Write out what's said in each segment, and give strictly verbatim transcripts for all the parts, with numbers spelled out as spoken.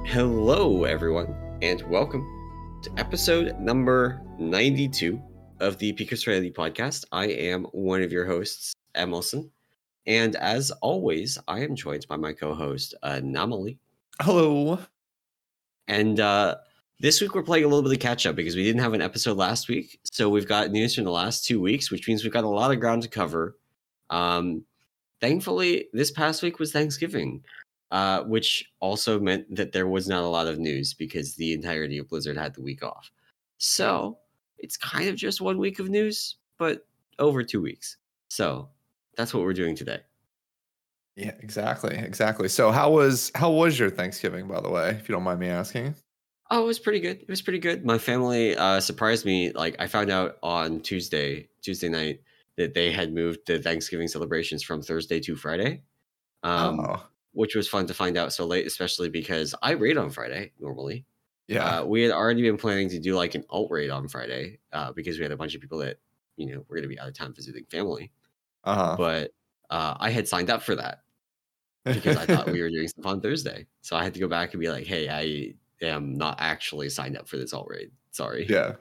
Hello, everyone, and welcome to episode number ninety-two of the Peak Australia podcast. I am one of your hosts, Emerson, and as always, I am joined by my co-host, Anomaly. Hello. And uh, this week we're playing a little bit of catch-up because we didn't have an episode last week, so we've got news from the last two weeks, which means we've got a lot of ground to cover. Um, thankfully, this past week was Thanksgiving. Uh, which also meant that there was not a lot of news because the entirety of Blizzard had the week off. So it's kind of just one week of news, but over two weeks. So that's what we're doing today. Yeah, exactly, exactly. So how was how was your Thanksgiving, by the way, if you don't mind me asking? Oh, it was pretty good. It was pretty good. My family uh, surprised me. Like I found out on Tuesday, Tuesday night, that they had moved the Thanksgiving celebrations from Thursday to Friday. Um, Oh. Which was fun to find out so late, especially because I raid on Friday normally. Yeah. Uh, we had already been planning to do like an alt raid on Friday uh, because we had a bunch of people that, you know, were going to be out of town visiting family. Uh-huh. But uh, I had signed up for that because I thought we were doing stuff on Thursday. So I had to go back and be like, hey, I am not actually signed up for this alt raid. Sorry. Yeah.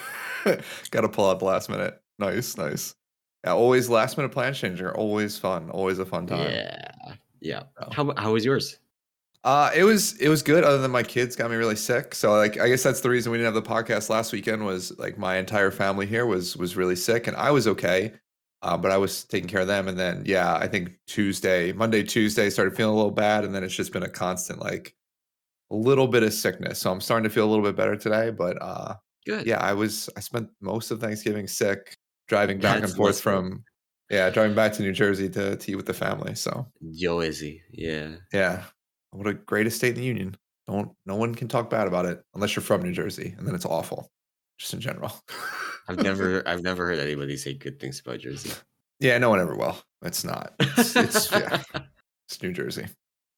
Got to pull out the last minute. Nice, nice. Yeah, always last minute plan changing are always fun. Always a fun time. Yeah. Yeah. Oh. How how was yours? Uh, it was it was good. Other than my kids got me really sick, so like I guess that's the reason we didn't have the podcast last weekend. Was like my entire family here was was really sick, and I was okay, uh, but I was taking care of them. And then yeah, I think Tuesday, Monday, Tuesday started feeling a little bad, and then it's just been a constant like a little bit of sickness. So I'm starting to feel a little bit better today. But uh, Good. yeah, I was I spent most of Thanksgiving sick, driving back That's and forth less fun. from yeah, driving back to New Jersey to to eat with the family. So Jersey, yeah. yeah. What a greatest state in the union. Don't no one can talk bad about it unless you're from New Jersey, and then it's awful, just in general. I've never I've never heard anybody say good things about Jersey. Yeah, no one ever will. It's not. It's, it's yeah, it's New Jersey.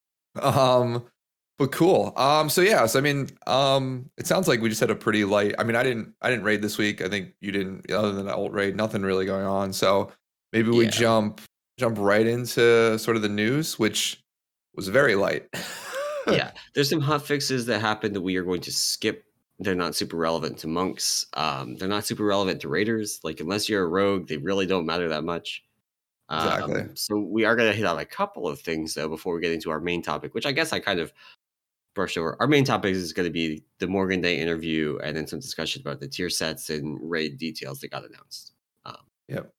Um, but cool. Um, so yeah, so I mean, um, it sounds like we just had a pretty light. I mean, I didn't I didn't raid this week. I think you didn't. Other than the alt raid, nothing really going on. So maybe we Yeah. jump jump right into sort of the news, which was very light. Yeah, there's some hot fixes that happened that we are going to skip. They're not super relevant to monks. Um, they're not super relevant to raiders. Like unless you're a rogue, they really don't matter that much. Exactly. Um, so we are going to hit on a couple of things though before we get into our main topic, which I guess I kind of brushed over. Our main topic is going to be the Morgan Day interview and then some discussion about the tier sets and raid details that got announced. Um, Yep.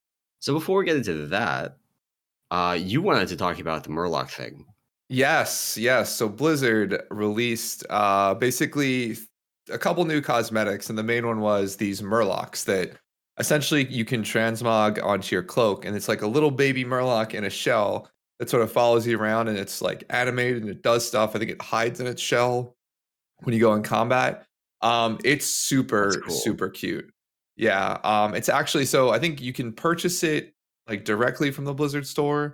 So before we get into that, uh, you wanted to talk about the Murloc thing. Yes, yes. So Blizzard released uh, basically a couple new cosmetics, and the main one was these Murlocs that essentially you can transmog onto your cloak, and it's like a little baby Murloc in a shell that sort of follows you around, and it's like animated and it does stuff. I think it hides in its shell when you go in combat. Um, it's super, cool. super cute. Yeah. Um, it's actually so I think you can purchase it like directly from the Blizzard store.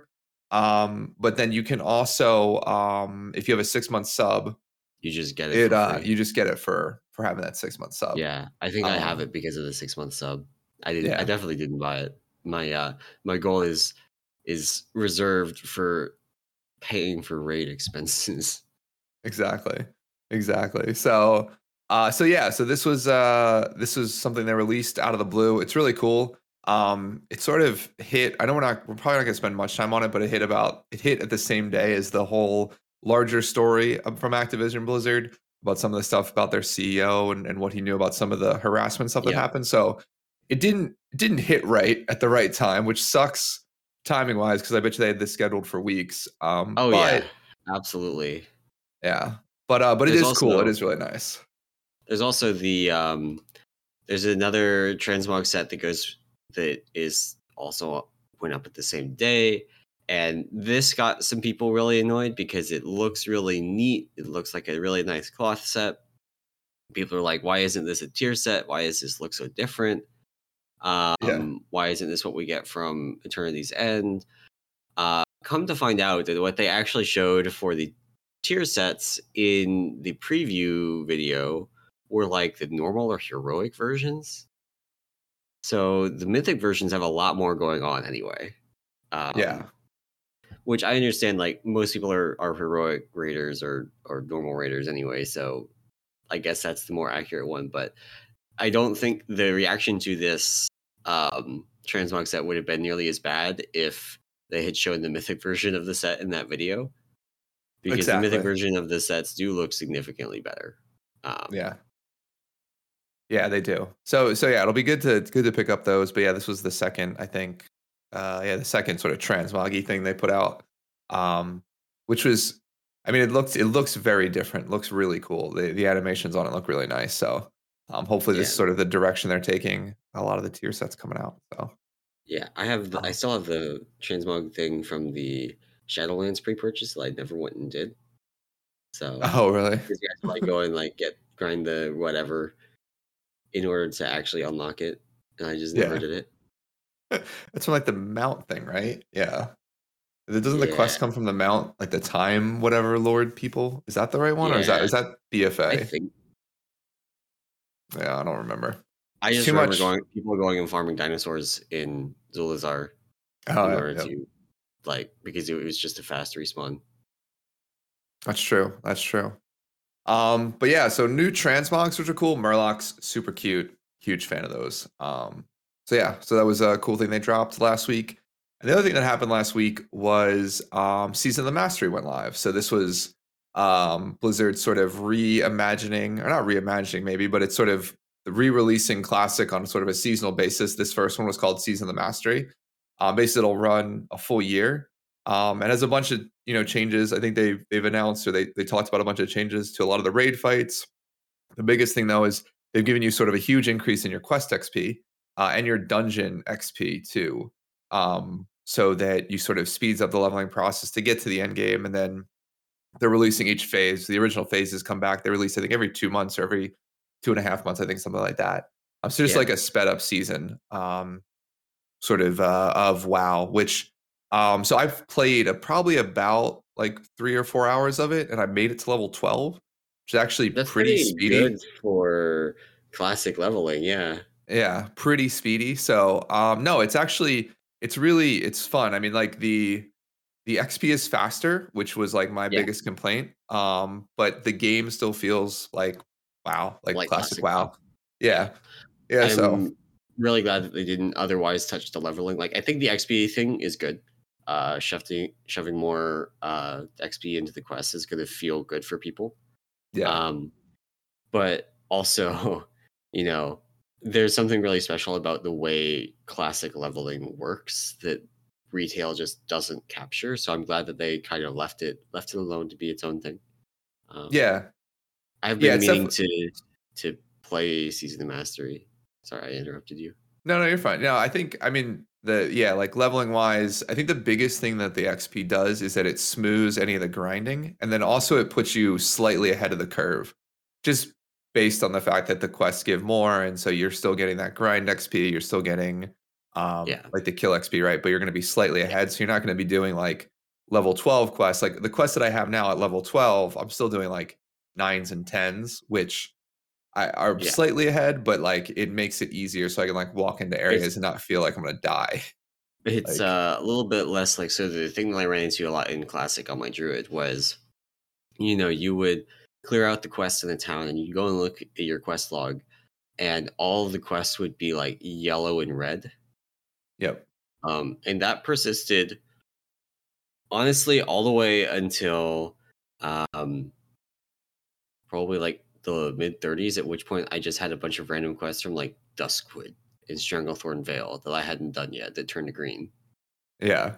Um, but then you can also, um, if you have a six month sub, you just get it. It for uh, free. you just get it for for having that six month sub. Yeah, I think um, I have Um, it because of the six month sub. I didn't. Yeah. I definitely didn't buy it. My uh, my goal is is reserved for paying for raid expenses. Exactly. Exactly. So, uh, so yeah. So this was uh, this was something they released out of the blue. It's really cool. Um, it sort of hit. I know we're not. We're probably not gonna spend much time on it, but it hit about. It hit at the same day as the whole larger story from Activision Blizzard about some of the stuff about their C E O and, and what he knew about some of the harassment stuff that Yeah. happened. So it didn't it didn't hit right at the right time, which sucks timing wise because I bet you they had this scheduled for weeks. Um, Oh but, yeah, absolutely. Yeah, but uh, but There's it is also, cool. It is really nice. There's also the um, there's another transmog set that goes that is also went up at the same day. And this got some people really annoyed because it looks really neat. It looks like a really nice cloth set. People are like, why isn't this a tier set? Why does this look so different? Um, Yeah. Why isn't this what we get from Eternity's End? Uh, come to find out that what they actually showed for the tier sets in the preview video were like the normal or heroic versions. So the mythic versions have a lot more going on anyway. Um, Yeah. which I understand. Like most people are are heroic raiders or or normal raiders anyway, so I guess that's the more accurate one. But I don't think the reaction to this um, transmog set would have been nearly as bad if they had shown the mythic version of the set in that video, because the mythic Exactly. version of the sets do look significantly better. Um, Yeah. Yeah, they do. So so yeah, it'll be good to good to pick up those. But yeah, this was the second, I think. Uh, yeah, the second sort of transmoggy thing they put out, um, which was, I mean, it looks it looks very different. It looks really cool. The the animations on it look really nice. So um, hopefully this yeah, is sort of the direction they're taking a lot of the tier sets coming out. So yeah. I have the, I um, still have the transmog thing from the Shadowlands pre-purchase that I never went and did. So oh really? because you have to like go and like get grind the whatever in order to actually unlock it, and I just never Yeah, did it. it's from like the mount thing, right? Yeah. Doesn't the Yeah, quest come from the mount, like the time whatever lord people? Is that the right one, or is that yeah. is that I B F A? think Yeah, I don't remember. I It's just too remember much. going people going and farming dinosaurs in Zulazar Oh, in yeah, order yeah. to like because it was just a fast respawn. That's true. That's true. Um, but yeah, so new transmogs, which are cool. Murlocs, super cute. Huge fan of those. Um, so yeah, so that was a cool thing they dropped last week. And the other thing that happened last week was um, Season of the Mastery went live. So this was um, Blizzard sort of reimagining, or not reimagining maybe, but it's sort of re-releasing Classic on sort of a seasonal basis. This first one was called Season of the Mastery. Um, basically, it'll run a full year. Um, and has a bunch of you know changes. I think they've they've announced or they they talked about a bunch of changes to a lot of the raid fights. The biggest thing though is they've given you sort of a huge increase in your quest X P uh, and your dungeon X P too, um, so that you sort of speeds up the leveling process to get to the end game. And then they're releasing each phase. The original phases come back. They release I think every two months or every two and a half months. I think something like that. Um, so just Yeah. like a sped up season. Um, sort of uh, of WoW, which um, so I've played a, probably about like three or four hours of it, and I made it to level twelve, which is actually That's pretty pretty good speedy. for classic leveling, yeah. Yeah, pretty speedy. So um, no, it's actually it's really it's fun. I mean, like the the X P is faster, which was like my Yeah, biggest complaint. Um, but the game still feels like WoW, like like classic classic WoW. WoW. Yeah. Yeah, yeah. So I'm really glad that they didn't otherwise touch the leveling. Like I think the X P thing is good. Uh shoving shoving more uh X P into the quest is gonna feel good for people. yeah, Um but also, you know, there's something really special about the way classic leveling works that retail just doesn't capture. So I'm glad that they kind of left it left it alone to be its own thing. Um, yeah, I've yeah. been It's meaning definitely. to to play Season of Mastery. Sorry, I interrupted you. No, no, you're fine. No, I think I mean the yeah, like leveling wise, I think the biggest thing that the X P does is that it smooths any of the grinding, and then also it puts you slightly ahead of the curve, just based on the fact that the quests give more, and so you're still getting that grind X P, you're still getting um Yeah, like the kill X P, right? But you're going to be slightly yeah, ahead, so you're not going to be doing like level twelve quests. Like the quests that I have now at level twelve, I'm still doing like nines and tens, which I are yeah. slightly ahead, but like it makes it easier so I can like walk into It's areas and not feel like I'm gonna die. it's Like, uh, a little bit less like so. The thing that I ran into a lot in Classic on my Druid was, you know, you would clear out the quest in the town, and you go and look at your quest log, and all of the quests would be like yellow and red. yep, Um, and that persisted honestly all the way until um probably like the mid thirties, at which point I just had a bunch of random quests from like Duskwood and Stranglethorn Vale that I hadn't done yet that turned to green. yeah,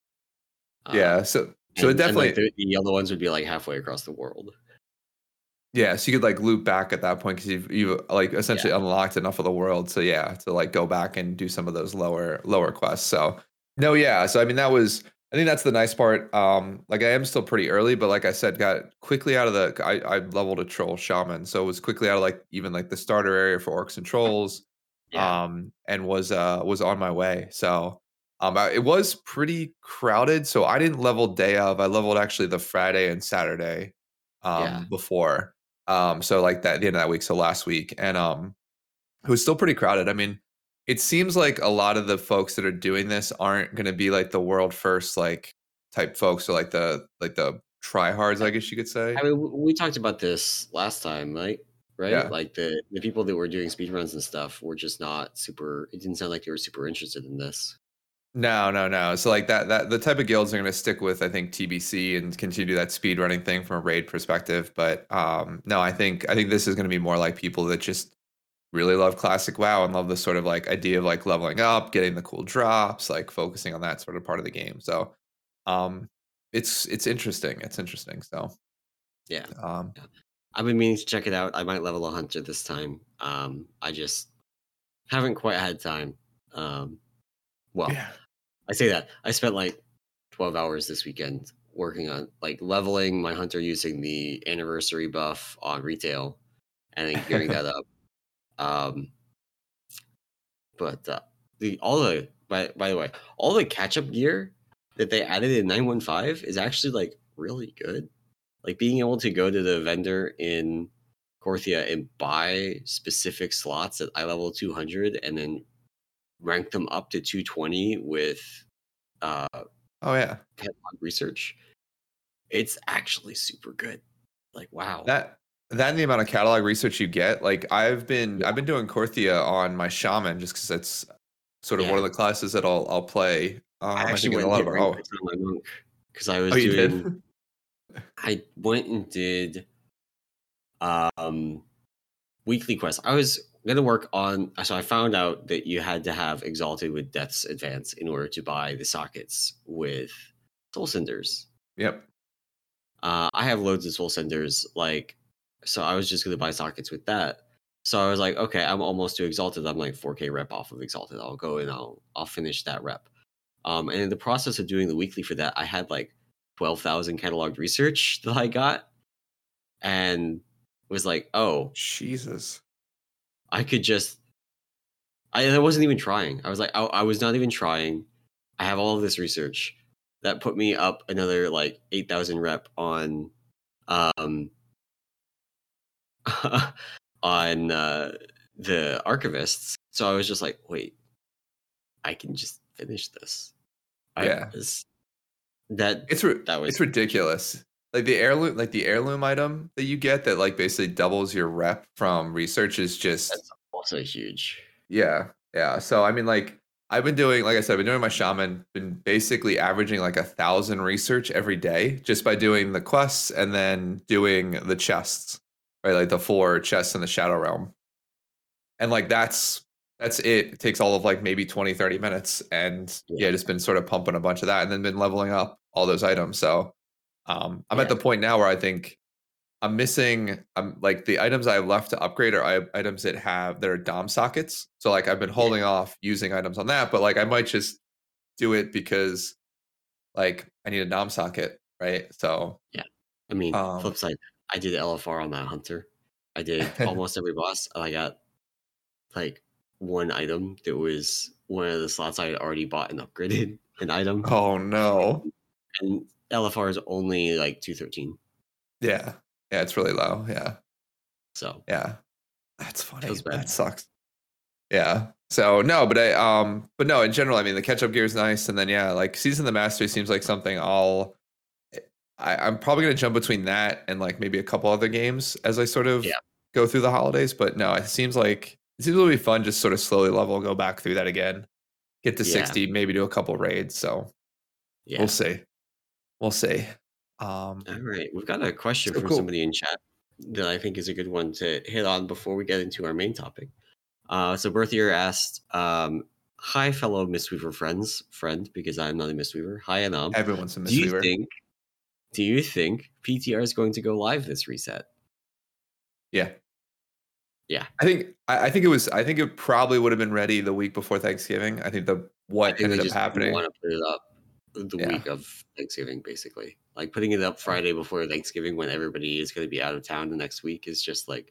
Uh, yeah. So so it and and like definitely the, the yellow ones would be like halfway across the world. yeah. So you could like loop back at that point because you've you like Yeah, essentially unlocked enough of the world. So yeah, to like go back and do some of those lower lower quests. So no, yeah. So I mean that was I think that's the nice part. Um, like I am still pretty early, but like I said, got quickly out of the I, I leveled a troll shaman, so it was quickly out of like even like the starter area for orcs and trolls, yeah, um, and was uh was on my way. So um, I, it was pretty crowded, so I didn't level day of. I leveled actually the Friday and Saturday, yeah, um, before. Um, so like that the end of that week, so last week, and um, it was still pretty crowded. I mean, it seems like a lot of the folks that are doing this aren't going to be like the world first like type folks, or like the like the tryhards, I guess you could say. I mean, w- we talked about this last time, right? Right? Yeah. Like the the people that were doing speedruns and stuff were just not super. It didn't sound like they were super interested in this. No, no, no. So like that that the type of guilds are going to stick with, I think, T B C and continue that speed running thing from a raid perspective. But um, no, I think I think this is going to be more like people that just really love classic WoW and love the sort of like idea of like leveling up, getting the cool drops, like focusing on that sort of part of the game. So um, it's it's interesting. It's interesting. So Yeah. um, Yeah. I've been meaning to check it out. I might level a hunter this time. Um, I just haven't quite had time. Um, well, yeah, I say that. I spent like twelve hours this weekend working on like leveling my hunter using the anniversary buff on retail and then gearing that up. Um, but uh, the all the by by the way, all the catch up gear that they added in nine one five is actually like really good. Like being able to go to the vendor in Korthia and buy specific slots at eye level two hundred and then rank them up to two twenty with uh oh yeah. catalog research. It's actually super good. Like wow. That that and the amount of catalog research you get, like I've been Yeah. I've been doing Korthia on my shaman just because it's sort of one of Yeah. the classes that I'll I'll play. I Um, I think actually in a went and lot of did our rank oh quits on my monk because I was oh you doing did I went and did um weekly quests. I was gonna work on so I found out that you had to have Exalted with Death's Advance in order to buy the sockets with Soul Cinders. yep Uh, I have loads of Soul Cinders, like so I was just gonna buy sockets with that. So I was like, okay, I'm almost to Exalted. I'm like four K rep off of Exalted. I'll go and I'll I'll finish that rep. Um, and in the process of doing the weekly for that, I had like twelve thousand cataloged research that I got, and was like, oh, Jesus I could just I, I wasn't even trying. I was like, I, I was not even trying. I have all of this research that put me up another like eight thousand rep on, um, on uh, the archivists. So I was just like, wait, I can just finish this. I yeah was that it's ri- that was it's ridiculous. Like the heirloom, like the heirloom item that you get that like basically doubles your rep from research is just that's also huge. yeah, yeah. So I mean, like I've been doing, like I said, I've been doing my shaman, been basically averaging like a thousand research every day just by doing the quests and then doing the chests, right? Like the four chests in the Shadow Realm, and like that's that's it. It takes all of like maybe twenty, thirty minutes, and Yeah, yeah, just been sort of pumping a bunch of that, and then been leveling up all those items. So um, I'm at yeah, the point now where I think I'm missing um like the items I have left to upgrade are I- items that have that are dom sockets. So like I've been yeah, holding off using items on that, but like I might just do it because like I need a dom socket, right? So yeah. I mean, um flip side, I did L F R on that hunter. I did almost every boss, and I got like one item that was one of the slots I had already bought and upgraded an item, oh no. and L F R is only like two thirteen. Yeah. Yeah, it's really low. Yeah. So Yeah. That's funny. feels bad. That sucks. Yeah. So no, but I um but no, in general, I mean the catch up gear is nice. And then yeah, like Season of the Mastery seems like something I'll I, I'm probably gonna jump between that and like maybe a couple other games as I sort of Yeah, go through the holidays. But no, it seems like it seems to be fun, just sort of slowly level, go back through that again, get to yeah, sixty, maybe do a couple raids. So we'll yeah. see. We'll see. Um All right, we've got a question so from cool. somebody in chat that I think is a good one to hit on before we get into our main topic. Uh, so Berthier asked, um, "Hi, fellow Mistweaver friends, friend, because I'm not a Mistweaver. Hi, Anam. Everyone's a Do you Mistweaver. think, do you think P T R is going to go live this reset?" Yeah. Yeah, I think I, I think it was I think it probably would have been ready the week before Thanksgiving. I think the I what think they ended up just didn't happening. want to put it up the Yeah. week of Thanksgiving, basically. Like putting it up Friday before Thanksgiving when everybody is going to be out of town the next week is just like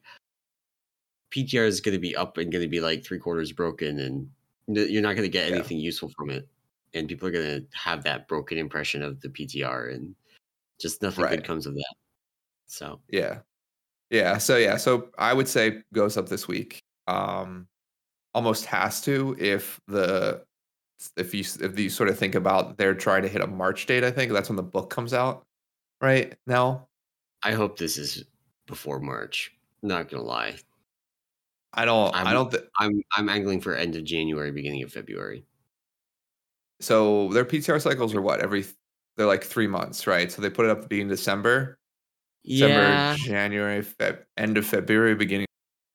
P T R is going to be up and going to be like three quarters broken, and n- you're not going to get Yeah. anything useful from it. And people are going to have that broken impression of the P T R, and just nothing Right. good comes of that. So, Yeah. Yeah. So yeah. So I would say goes up this week. Um almost has to if the if you if you sort of think about they're trying to hit a March date, I think that's when the book comes out right now. I hope this is before March. Not gonna lie. I don't I I'm don't th- I'm I'm angling for end of January, beginning of February. so their P T R cycles Okay. are what every th- they're like three months, right? So they put it up to be in December, December, Yeah, January, Feb, end of February, beginning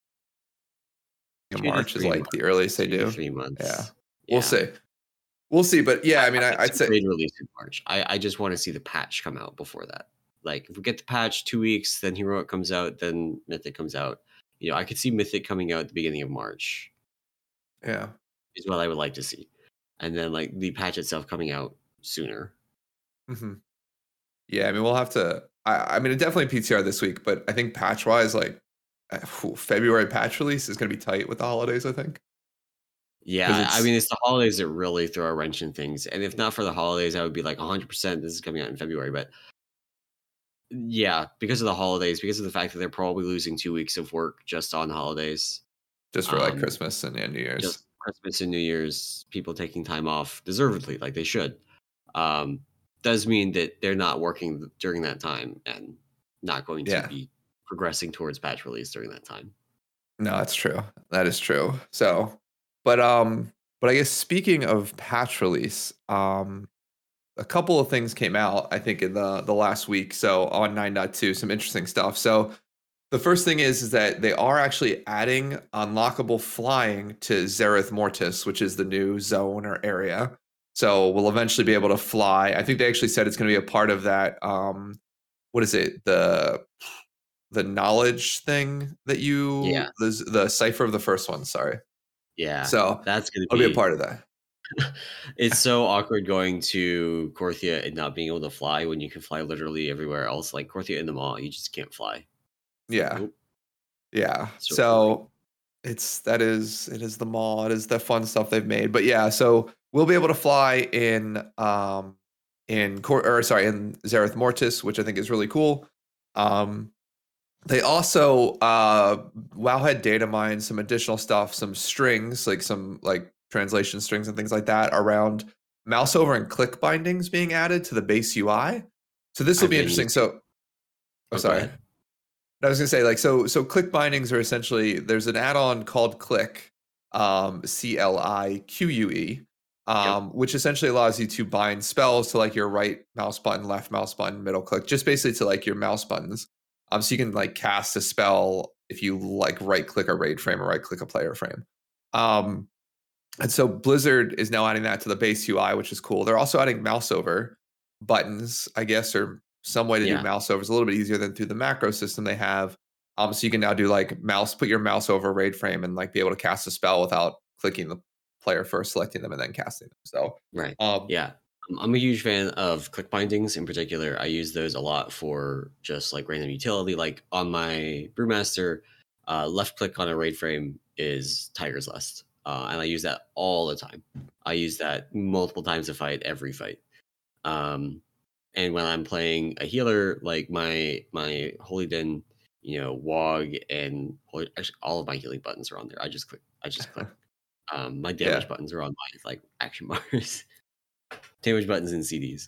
of two to March is three like months. the earliest they two to do. three Yeah, months. we'll Yeah. see. We'll see. But yeah, I I mean, I I, could I'd see say raid release in March. I I just wanna see the patch come out before that. Like, if we get the patch two weeks, then Heroic comes out, then Mythic comes out. You know, I could see Mythic coming out at the beginning of March, yeah. is what I would like to see. And then, like, the patch itself coming out sooner. hmm Yeah, I mean, we'll have to. I, I mean, definitely P T R this week, but I think patch wise, like uh, phew, February patch release is going to be tight with the holidays. I think because Yeah, I it's mean, it's the holidays that really throw a wrench in things, and if not for the holidays, I would be like one hundred percent this is coming out in February, but yeah, because of the holidays, because of the fact that they're probably losing two weeks of work just on holidays, just for like um, Christmas and, and New Year's. just Christmas and New Year's, people taking time off deservedly, like they should, um, does mean that they're not working during that time and not going to Yeah, be progressing towards patch release during that time. no, that's true. That is true. So, but um, but I guess speaking of patch release, um, a couple of things came out. I think in the the last week. So on nine point two, some interesting stuff. So the first thing is, is that they are actually adding unlockable flying to Zereth Mortis, which is the new zone or area. So we'll eventually be able to fly. I think they actually said it's going to be a part of that. Um, what is it? The the knowledge thing that you Yeah, the the cipher of the first one. Sorry. yeah, So that's gonna it'll be a be part of that. it's so awkward going to Korthia and not being able to fly when you can fly literally everywhere else. Like Korthia in the mall, you just can't fly. It's like, Yeah, nope. yeah. So annoying. So it's that is it is the mall. It is the fun stuff they've made. But yeah, so we'll be able to fly in um in Cor- or sorry in Zereth Mortis, which I think is really cool. Um, they also uh Wowhead data mined some additional stuff, some strings, like some like translation strings and things like that around mouse over and click bindings being added to the base U I. So this will I've be been interesting. using. So oh Oh, go sorry. ahead. I was gonna say like so so click bindings are essentially there's an add-on called Click, um, C L I Q U E, Yep. um, which essentially allows you to bind spells to like your right mouse button, left mouse button, middle click, just basically to like your mouse buttons. Um, so you can like cast a spell if you like right click a raid frame or right click a player frame. Um, and so Blizzard is now adding that to the base U I, which is cool. They're also adding mouse over buttons, I guess, or some way to do Yeah. mouse over. It's a little bit easier than through the macro system they have. Um, so you can now do like mouse, put your mouse over a raid frame and like be able to cast a spell without clicking the player first, selecting them, and then casting them. So, Right. um, Yeah. Um, I'm a huge fan of click bindings in particular. I use those a lot for just like random utility. Like on my Brewmaster, uh, left click on a raid frame is Tiger's Lust. Uh, and I use that all the time. I use that multiple times a fight, every fight. Um, and when I'm playing a healer, like my my Holy Den, you know, Wog and Holy, actually all of my healing buttons are on there. I just click. I just click. Um, my yeah, damage buttons are on my like action bars, damage buttons and C Ds.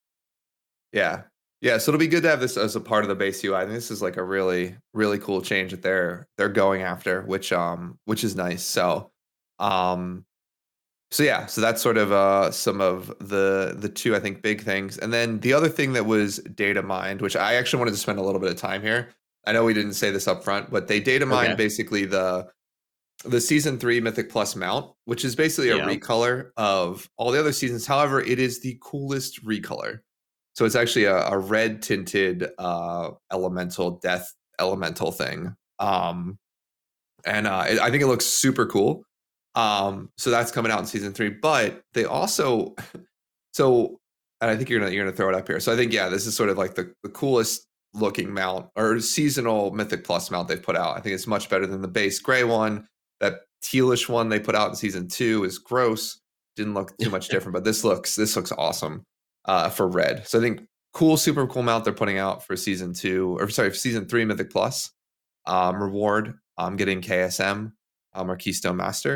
yeah, yeah. So it'll be good to have this as a part of the base U I. I think this is like a really, really cool change that they're they're going after, which um, which is nice. So, um, So yeah, so that's sort of uh, some of the the two I think big things, and then the other thing that was data mined, which I actually wanted to spend a little bit of time here. I know we didn't say this up front, but they data mined Okay. basically the the season three Mythic Plus mount, which is basically a Yeah. recolor of all the other seasons. However, it is the coolest recolor. So it's actually a, a red tinted uh, elemental death elemental thing. Um, and uh, it, I think it looks super cool. Um, so that's coming out in season three. But they also, so, and I think you're gonna you're gonna throw it up here. So I think yeah, this is sort of like the the coolest looking mount or seasonal Mythic Plus mount they've put out. I think it's much better than the base gray one. That tealish one they put out in season two is gross. Didn't look too much different, but this looks this looks awesome uh, for red. So I think cool, super cool mount they're putting out for season two or sorry, for season three Mythic Plus um, reward. I'm getting K S M um, or Keystone Master.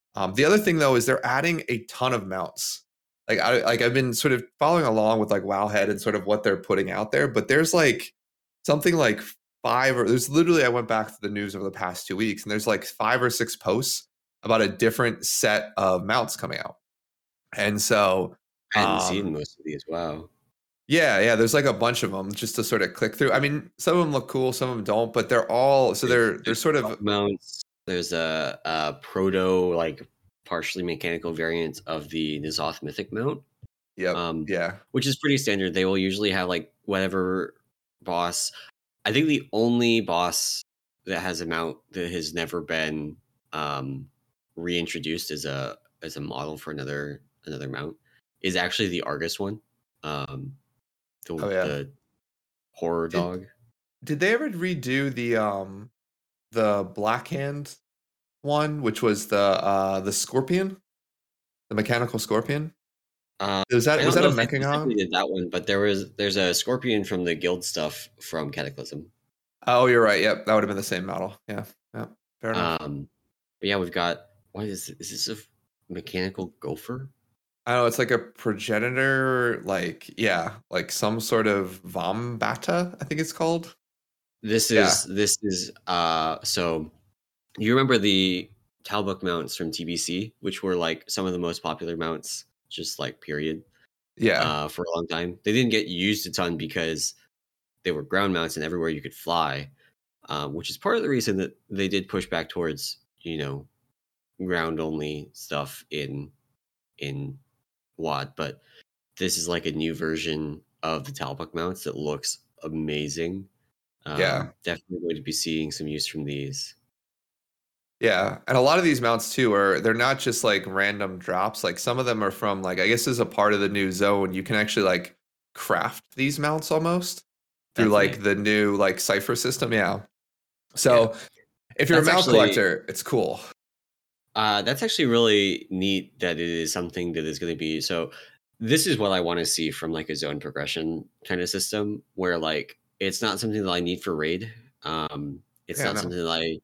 Um, the other thing though is they're adding a ton of mounts. Like I like I've been sort of following along with like Wowhead and sort of what they're putting out there, but there's like something like five or there's literally I went back to the news over the past two weeks and there's like five or six posts about a different set of mounts coming out. And so I hadn't seen um most of these. Wow. yeah, yeah, there's like a bunch of them just to sort of click through. I mean, some of them look cool, some of them don't, but they're all so There's, they're they're there's sort of bug mounts. There's a, a proto like partially mechanical variant of the N'Zoth Mythic mount. yep, Um, yeah. which is pretty standard. They will usually have like whatever boss. I think the only boss that has a mount that has never been um, reintroduced as a as a model for another another mount is actually the Argus one. Um, the, Oh yeah. the horror Did, dog. did they ever redo the um the Black Hand one, which was the uh the Scorpion, the mechanical Scorpion? Uh, Was I that don't was that know a if they specifically Mechagon? did that one, but there was there's a Scorpion from the guild stuff from Cataclysm. Oh, you're right. Yep, that would have been the same model. Yeah, yeah, fair enough. Um, but yeah, we've got what is is this a mechanical gopher? I know it's like a progenitor, like yeah, like some sort of Vombata, I think it's called. This Yeah, is this is uh so you remember the Talbuk mounts from T B C, which were like some of the most popular mounts, just like period, yeah, uh, for a long time. They didn't get used a ton because they were ground mounts and everywhere you could fly, um, which is part of the reason that they did push back towards, you know, ground only stuff in in WoD. But this is like a new version of the Talbuk mounts that looks amazing. yeah. Um, definitely going to be seeing some use from these. Yeah, and a lot of these mounts too are they're not just like random drops. Like some of them are from like I guess as a part of the new zone, you can actually like craft these mounts almost through That's like neat. the new like cipher system. Yeah. Yeah. So if you're a That's mount actually collector, it's cool. uh, that's actually really neat that it is something that is going to be so. This is what I want to see from like a zone progression kind of system, where like it's not something that I need for raid. Um, it's Yeah, not no. something that I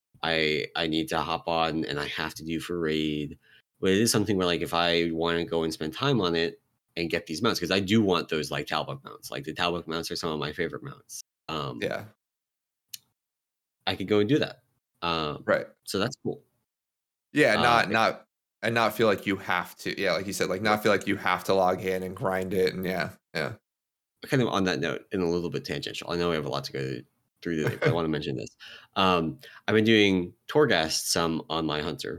I I need to hop on and I have to do for raid. But it is something where like if I want to go and spend time on it and get these mounts, because I do want those like Talbuk mounts. Like the Talbuk mounts are some of my favorite mounts. Um, Yeah. I could go and do that. Um, Right. so that's cool. Yeah, Uh, not not and not feel like you have to. Yeah, like you said, like right. not feel like you have to log in and grind it and yeah. Yeah. Kind of on that note, and a little bit tangential. I know we have a lot to go through today, but I want to mention this. Um, I've been doing Torghast some on my hunter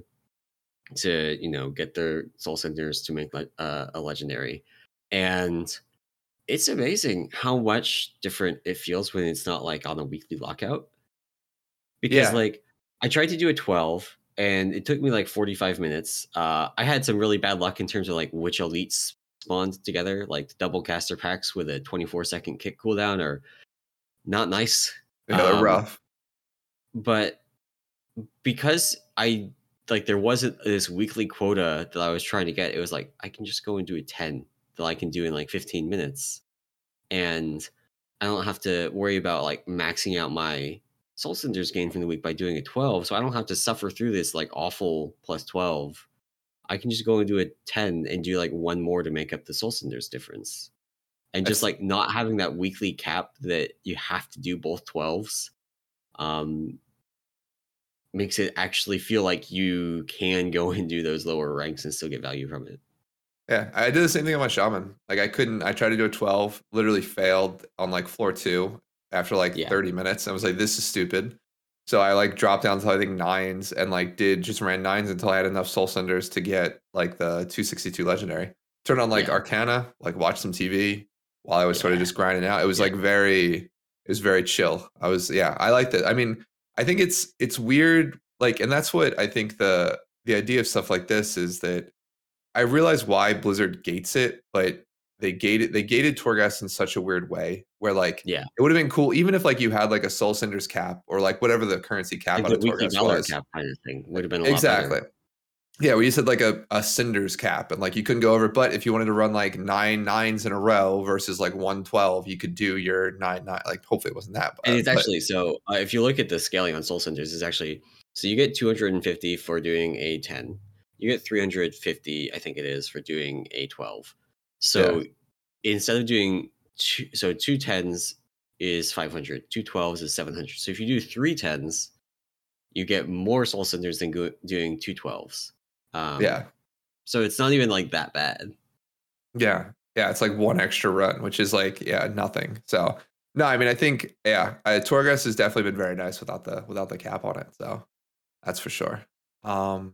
to you know get their soul centers to make like uh, a legendary, and it's amazing how much different it feels when it's not like on a weekly lockout. Because Yeah. like I tried to do a twelve and it took me like forty-five minutes. Uh, I had some really bad luck in terms of like which elites spawned together, like the double caster packs with a twenty-four second kick cooldown are not nice. Yeah, they're Um, rough. but because I like there wasn't this weekly quota that I was trying to get, it was like I can just go and do a ten that I can do in like fifteen minutes. And I don't have to worry about like maxing out my soul cinders gain from the week by doing a twelve. So I don't have to suffer through this like awful plus twelve. I can just go and do a ten and do like one more to make up the soul cinders difference. And just That's like not having that weekly cap that you have to do both twelves um, makes it actually feel like you can go and do those lower ranks and still get value from it. yeah, I did the same thing on my shaman. Like I couldn't I tried to do a twelve, literally failed on like floor two after like Yeah. thirty minutes. I was like, this is stupid. So I like dropped down to I think nines and like did just ran nines until I had enough soul cinders to get like the two sixty-two legendary. Turned on like Yeah. Arcana, like watched some T V while I was sort of Yeah. just grinding out. It was Yeah. like very it was very chill. I was yeah, I liked it. I mean, I think it's it's weird like and that's what I think the the idea of stuff like this is that I realize why Blizzard gates it, but they gated they gated Torghast in such a weird way where like Yeah. it would have been cool even if like you had like a Soul Cinders cap or like whatever the currency cap Like out the of weekly Torghast dollar was. cap kind of thing would have been a lot Exactly. better. Yeah, we said like a, a Cinders cap and like you couldn't go over, but if you wanted to run like nine nines in a row versus like one twelve, you could do your nine nine. Like hopefully it wasn't that And bad. it's But actually so uh, if you look at the scaling on soul centers, it's actually so you get two hundred fifty for doing a ten. you get three hundred fifty, I think it is, for doing a twelve. So yeah. instead of doing two, so two tens is five hundred, two twelves is seven hundred. So if you do three tens, you get more Soul Cinders than go, doing two twelves. Um, yeah. So it's not even like that bad. Yeah. Yeah. It's like one extra run, which is like, yeah, nothing. So no, I mean, I think, yeah, uh, Torghast has definitely been very nice without the, without the cap on it. So that's for sure. Um,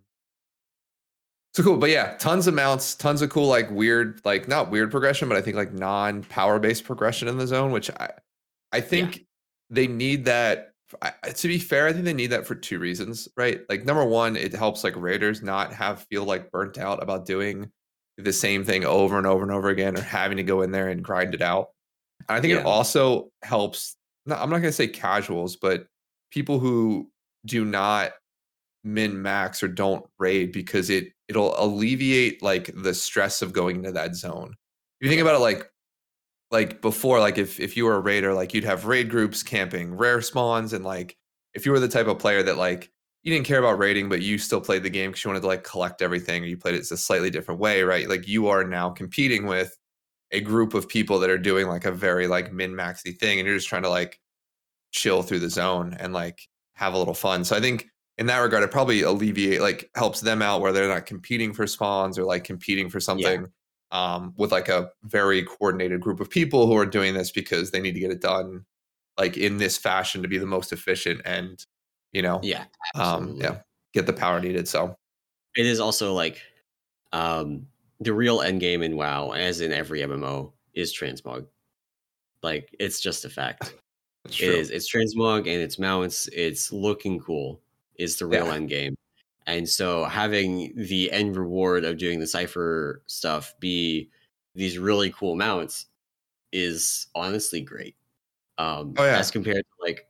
so cool. But yeah, tons of mounts, tons of cool, like weird, like not weird progression, but I think like non power based progression in the zone, which I, I think yeah. they need that. I, to be fair, I think they need that for two reasons, right? Like number one, it helps like raiders not have feel like burnt out about doing the same thing over and over and over again, or having to go in there and grind it out. And I think yeah. it also helps. I'm not going to say casuals, but people who do not min max or don't raid, because it it'll alleviate like the stress of going into that zone. If you think yeah. about it, like. Like before, like if, if you were a raider, like you'd have raid groups camping rare spawns. And like, if you were the type of player that like, you didn't care about raiding, but you still played the game because you wanted to like collect everything, or you played it a slightly different way, right? Like you are now competing with a group of people that are doing like a very like min-maxy thing. And you're just trying to like chill through the zone and like have a little fun. So I think in that regard, it probably alleviate, like helps them out where they're not competing for spawns or like competing for something. Yeah. Um, with like a very coordinated group of people who are doing this because they need to get it done like in this fashion to be the most efficient and, you know, yeah, um, yeah, get the power needed. So it is also like um, the real end game in WoW, as in every M M O, is transmog. Like it's just a fact. It is. It's transmog and it's mounts. It's looking cool. Is the real yeah. end game. And so having the end reward of doing the Cypher stuff be these really cool mounts is honestly great. Um, oh, yeah. As compared to like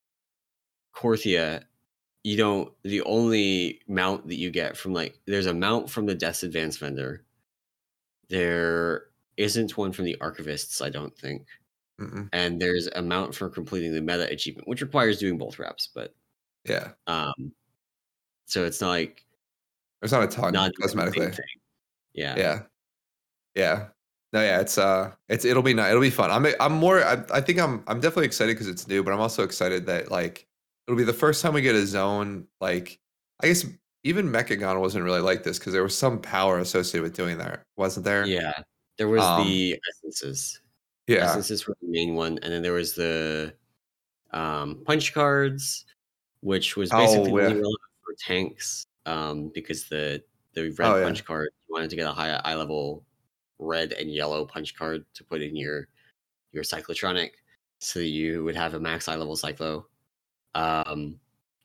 Korthia, you don't, the only mount that you get from like, there's a mount from the Death's Advance vendor. There isn't one from the Archivists, I don't think. Mm-mm. And there's a mount for completing the meta achievement, which requires doing both reps, but yeah. Um, so it's not like, there's not a ton not cosmetically. Yeah. Yeah. Yeah. No, yeah, it's uh it's it'll be nice. It'll be fun. I'm I'm more I, I think I'm I'm definitely excited because it's new, but I'm also excited that like it'll be the first time we get a zone. Like I guess even Mechagon wasn't really like this because there was some power associated with doing that, wasn't there? Yeah. There was um, the essences. Yeah. Essences were the main one, and then there was the um punch cards, which was basically oh, yeah. only relevant for tanks. Um, because the the red oh, punch yeah. card, you wanted to get a high eye level red and yellow punch card to put in your your cyclotronic, so that you would have a max eye level cyclo. Um,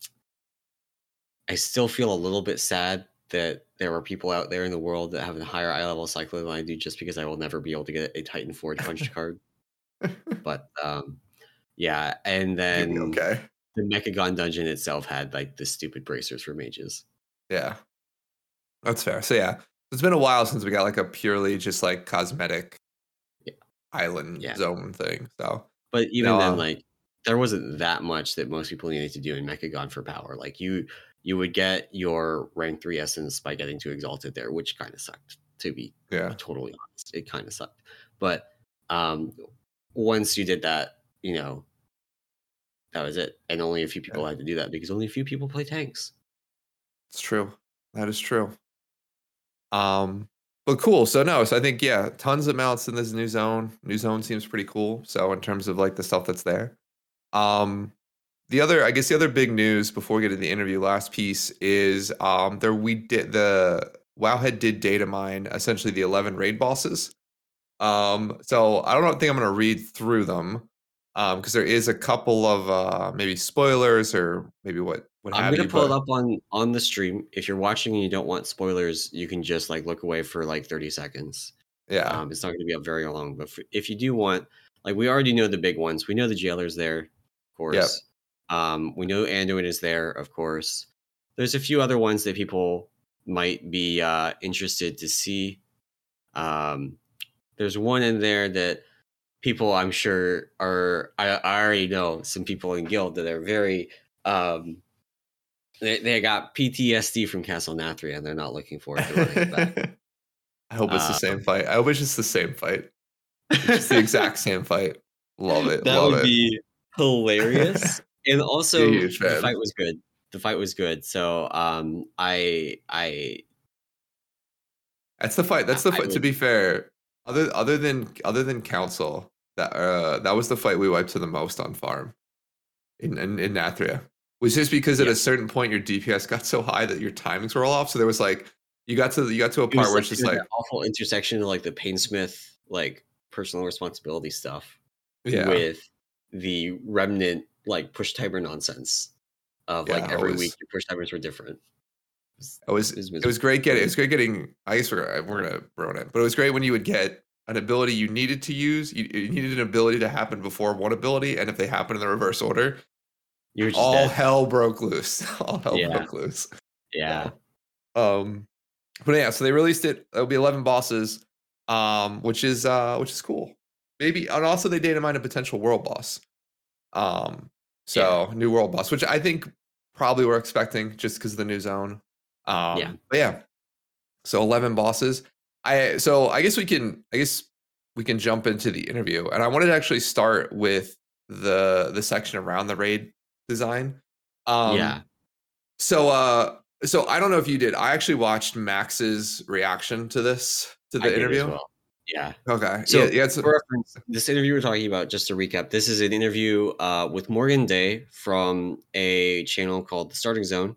I still feel a little bit sad that there are people out there in the world that have a higher eye level cyclo than I do, just because I will never be able to get a Titan Forge punch card. But um, yeah, and then okay. the Mechagon dungeon itself had like the stupid bracers for mages. Yeah, that's fair. So yeah, it's been a while since we got like a purely just like cosmetic yeah. island yeah. zone thing. So, but even you know, then, um, like there wasn't that much that most people needed to do in Mechagon for power. Like you, you would get your rank three essence by getting to exalted there, which kind of sucked. To be yeah. totally honest, it kind of sucked. But um, once you did that, you know, that was it. And only a few people yeah. had to do that because only a few people play tanks. It's true. That is true. Um, but cool. So no, so I think, yeah, tons of mounts in this new zone. New zone seems pretty cool. So in terms of like the stuff that's there. Um, the other, I guess the other big news before we get to the interview, last piece is um there we did the Wowhead did data mine essentially the eleven raid bosses. Um, so I don't think I'm gonna read through them. Um, because there is a couple of uh maybe spoilers or maybe what what I'm have gonna you, pull but... it up on on the stream. If you're watching and you don't want spoilers, you can just like look away for like thirty seconds. Yeah, um, it's not going to be up very long. But for, if you do want, like, we already know the big ones. We know the Jailer's there, of course. Yep. Um, we know Anduin is there, of course. There's a few other ones that people might be uh, interested to see. Um, there's one in there that people, I'm sure, are. I, I already know some people in Guild that are very um, They, they got P T S D from Castle Nathria, and they're not looking forward to running it back. I hope it's the Uh, same fight. I wish it's the same fight. It's the exact same fight. Love it. That love would it. be hilarious. And also, Be a huge the fan. fight was good. The fight was good. So um, I I That's the fight. That's I- the I fight. To would- be fair, other other than other than Council, that uh that was the fight we wiped to the most on farm in in, in Nathria. Was just because at Yeah. a certain point your D P S got so high that your timings were all off. So there was like you got to you got to a it was part where like, it's just you know, like that awful intersection of like the Painsmith like personal responsibility stuff yeah, with the remnant like push timer nonsense of like Yeah, it every was- week your push timers were different. it was It was it was great getting it was great getting. I guess we're gonna, we're gonna ruin it, but it was great when you would get an ability you needed to use. You, you needed an ability to happen before one ability, and if they happen in the reverse order, You were just all dead. hell broke loose. All hell Yeah. broke loose. Yeah. Um, but yeah, so they released it. It'll be eleven bosses, um, which is uh, which is cool. Maybe, and also they data mined a potential world boss. Um, so new world boss, which I think probably we're expecting just because of the new zone. Um, Yeah. But yeah. So eleven bosses. I so I guess we can I guess we can jump into the interview, and I wanted to actually start with the the section around the raid design. Um, Yeah. So uh so I don't know if you did. I actually watched Max's reaction to this to I the did as interview. well. Yeah. Okay. So yeah, yeah, it's, for reference, this interview we're talking about, just to recap, this is an interview uh, with Morgan Day from a channel called The Starting Zone,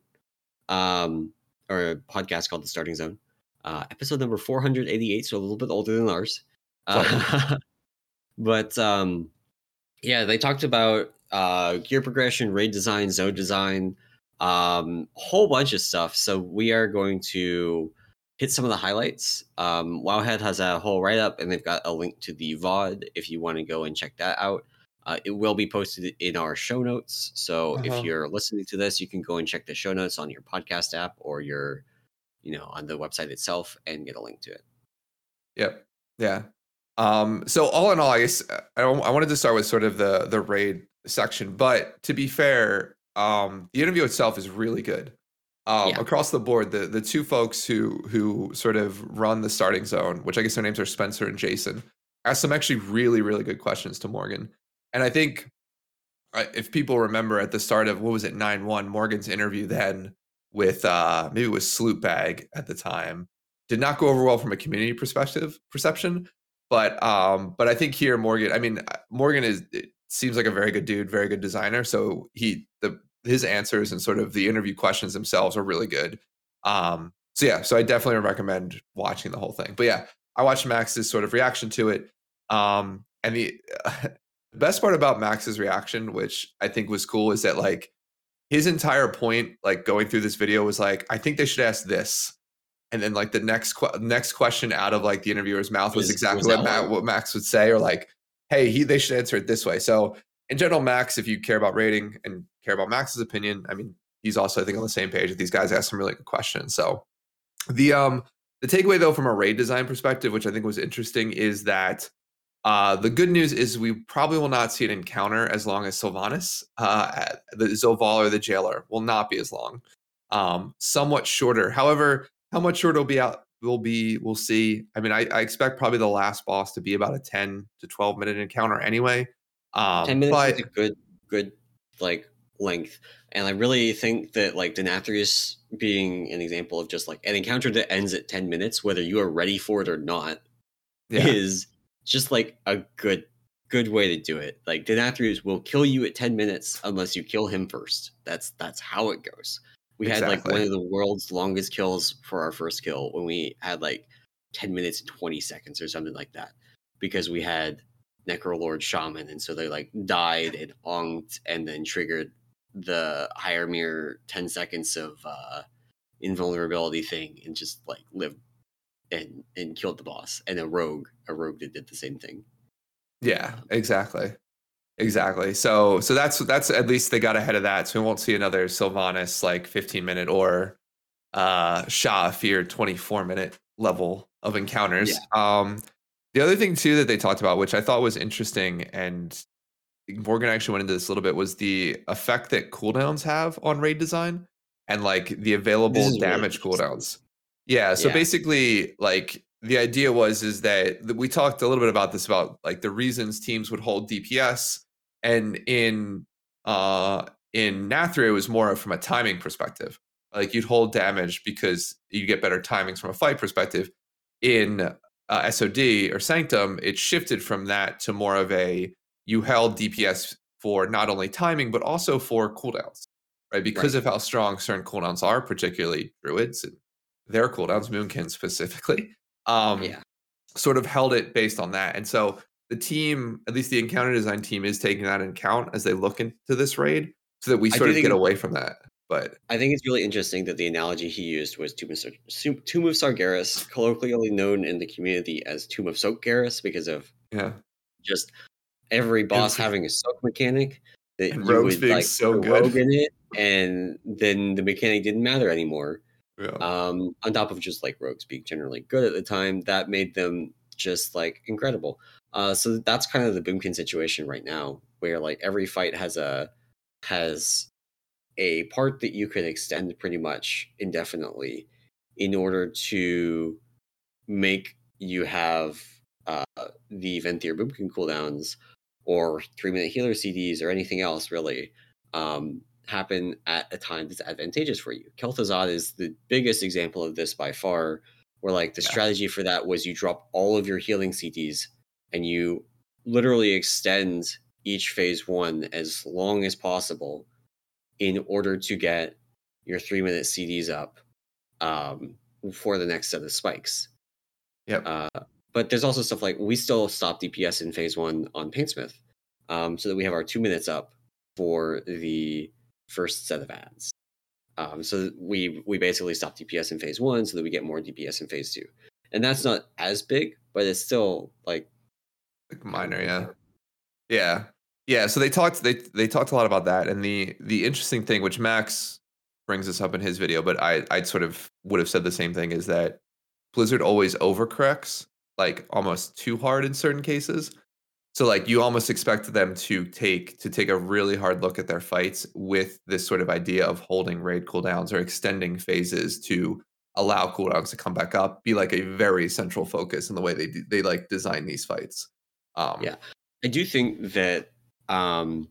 um, or a podcast called The Starting Zone, uh, episode number four hundred eighty-eight, so a little bit older than ours. Uh, but um, yeah, they talked about uh, gear progression, raid design, zone design, um, a whole bunch of stuff. So we are going to hit some of the highlights. Um, Wowhead has a whole write up, and they've got a link to the V O D if you want to go and check that out. Uh, it will be posted in our show notes. So Uh-huh. if you're listening to this, you can go and check the show notes on your podcast app or your, you know, on the website itself and get a link to it. Yep. Yeah. Um, so all in all, I guess uh, I, I wanted to start with sort of the the raid section, but to be fair, um, the interview itself is really good. Um, Yeah. Across the board, the the two folks who who sort of run the starting zone, which I guess their names are Spencer and Jason, asked some actually really really good questions to Morgan, and I think uh, if people remember at the start of what was it nine one, Morgan's interview then with uh, maybe it was Sloopbag at the time did not go over well from a community perspective perception. But um, but I think here Morgan, I mean Morgan is it seems like a very good dude, very good designer. So he the his answers and sort of the interview questions themselves are really good. Um, so yeah, so I definitely recommend watching the whole thing. But yeah, I watched Max's sort of reaction to it. Um, and the, the best part about Max's reaction, which I think was cool, is that like his entire point, like going through this video, was like, I think they should ask this. And then like the next que- next question out of like the interviewer's mouth was, Was- exactly was what, that Matt, one? what Max would say, or like, hey, he they should answer it this way. So in general, Max, if you care about rating and care about Max's opinion, I mean, he's also I think on the same page. That these guys asked some really good questions. So the um the takeaway though from a raid design perspective, which I think was interesting, is that uh, the good news is we probably will not see an encounter as long as Sylvanas. Uh, the Zoval or the Jailer will not be as long. Um, somewhat shorter. However, how much shorter will be out will be we'll see. I mean, I, I expect probably the last boss to be about a ten to twelve minute encounter anyway. Um, ten minutes but is a good good like length, and I really think that like Denathrius being an example of just like an encounter that ends at ten minutes, whether you are ready for it or not, yeah, is just like a good good way to do it. Like Denathrius will kill you at ten minutes unless you kill him first. That's that's how it goes. We had like Exactly. one of the world's longest kills for our first kill when we had like ten minutes and twenty seconds or something like that, because we had Necrolord Shaman, and so they like died and onked and then triggered the higher mirror ten seconds of uh invulnerability thing and just like lived and and killed the boss, and a rogue a rogue that did the same thing. yeah, exactly. Exactly. So so that's that's at least they got ahead of that. So we won't see another Sylvanas like fifteen minute or uh Shah Fear twenty-four minute level of encounters. Um the other thing too that they talked about, which I thought was interesting, and Morgan actually went into this a little bit, was the effect that cooldowns have on raid design. and like the available This is really damage interesting. cooldowns. Yeah, so Yeah. basically, like the idea was is that th- we talked a little bit about this about like the reasons teams would hold D P S, and in uh in Nathria it was more from a timing perspective. Like you'd hold damage because you get better timings from a fight perspective. In uh, S O D or Sanctum, it shifted from that to more of a you held D P S for not only timing but also for cooldowns, right? Because Right. of how strong certain cooldowns are, particularly druids and their cooldowns, Moonkin specifically, um, Yeah. sort of held it based on that. And so the team, at least the encounter design team, is taking that into account as they look into this raid, so that we I sort do of think get it's away from that. But I think it's really interesting that the analogy he used was Tomb of, Sar- Su- Tomb of Sargeras, colloquially known in the community as Tomb of Soakgeras, because of yeah, just every it boss was, having a soak mechanic that and you Rogue's would being like so put a good. rogue in it, and then the mechanic didn't matter anymore. Yeah, Um, on top of just like rogues being generally good at the time, that made them just like incredible. Uh, so that's kind of the Boomkin situation right now, where like every fight has a has a part that you could extend pretty much indefinitely in order to make you have uh, the Venthyr Boomkin cooldowns or three minute healer C Ds or anything else really um, happen at a time that's advantageous for you. Kel'Thuzad is the biggest example of this by far, where like the yeah, strategy for that was you drop all of your healing C Ds and you literally extend each phase one as long as possible in order to get your three minute C Ds up um, for the next set of spikes. yep, Uh, but there's also stuff like we still stop D P S in phase one on Paintsmith, um, so that we have our two minutes up for the first set of ads. Um, so we we basically stop D P S in phase one so that we get more D P S in phase two, and that's not as big, but it's still like like kind of minor, yeah. important. Yeah. Yeah, so they talked they they talked a lot about that, and the the interesting thing, which Max brings this up in his video, but I I sort of would have said the same thing, is that Blizzard always overcorrects, like almost too hard in certain cases. So like you almost expect them to take to take a really hard look at their fights with this sort of idea of holding raid cooldowns or extending phases to allow cooldowns to come back up, be like a very central focus in the way they do, they like design these fights. Um, Yeah, I do think that um,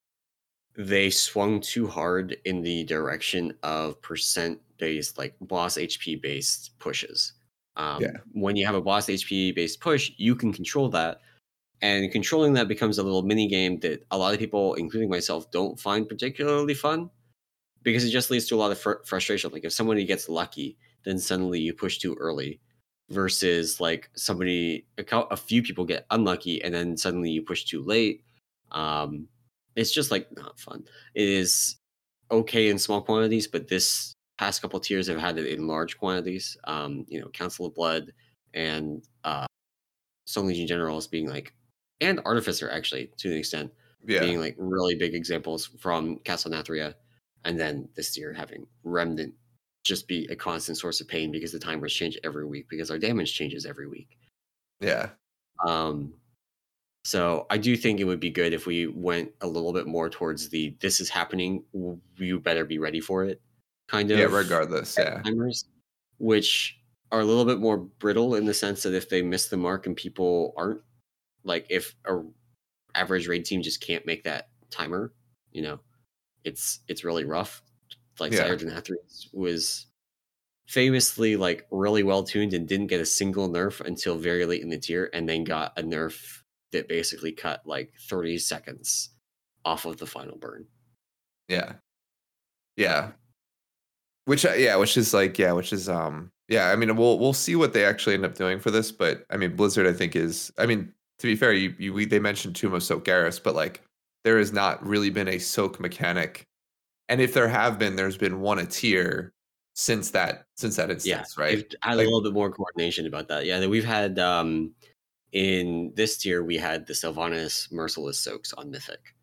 they swung too hard in the direction of percent based, like boss H P based pushes. Um, yeah. when you have a boss H P based push, you can control that, and controlling that becomes a little mini game that a lot of people, including myself, don't find particularly fun because it just leads to a lot of fr- frustration. Like if somebody gets lucky, then suddenly you push too early, versus like somebody a, cou- a few people get unlucky and then suddenly you push too late. Um, it's just like not fun. It is okay in small quantities, but this past couple tiers have had it in large quantities. Um, you know, Council of Blood and uh, Stone Legion Generals being like, and Artificer actually to an extent Yeah. being like really big examples from Castle Nathria, and then this year having Remnant just be a constant source of pain because the timers change every week because our damage changes every week. Yeah. Um, so I do think it would be good if we went a little bit more towards the "this is happening, you better be ready for it" kind Yeah, of regardless, yeah. timers, which are a little bit more brittle in the sense that if they miss the mark and people aren't, like if a average raid team just can't make that timer, you know, it's it's really rough. Like Yeah. Cyberdenathrius was famously like really well tuned and didn't get a single nerf until very late in the tier, and then got a nerf that basically cut like thirty seconds off of the final burn. Yeah. Yeah. Which uh, yeah, which is like yeah, which is um yeah, I mean we'll we'll see what they actually end up doing for this, but I mean Blizzard I think is I mean to be fair, you, you we, they mentioned Tomb of Soak Garrus, but like there has not really been a soak mechanic, and if there have been, there's been one a tier since that since that Yeah, instance, right? they've had a Like little bit more coordination about that. Yeah, we've had um in this tier we had the Sylvanas Merciless soaks on Mythic.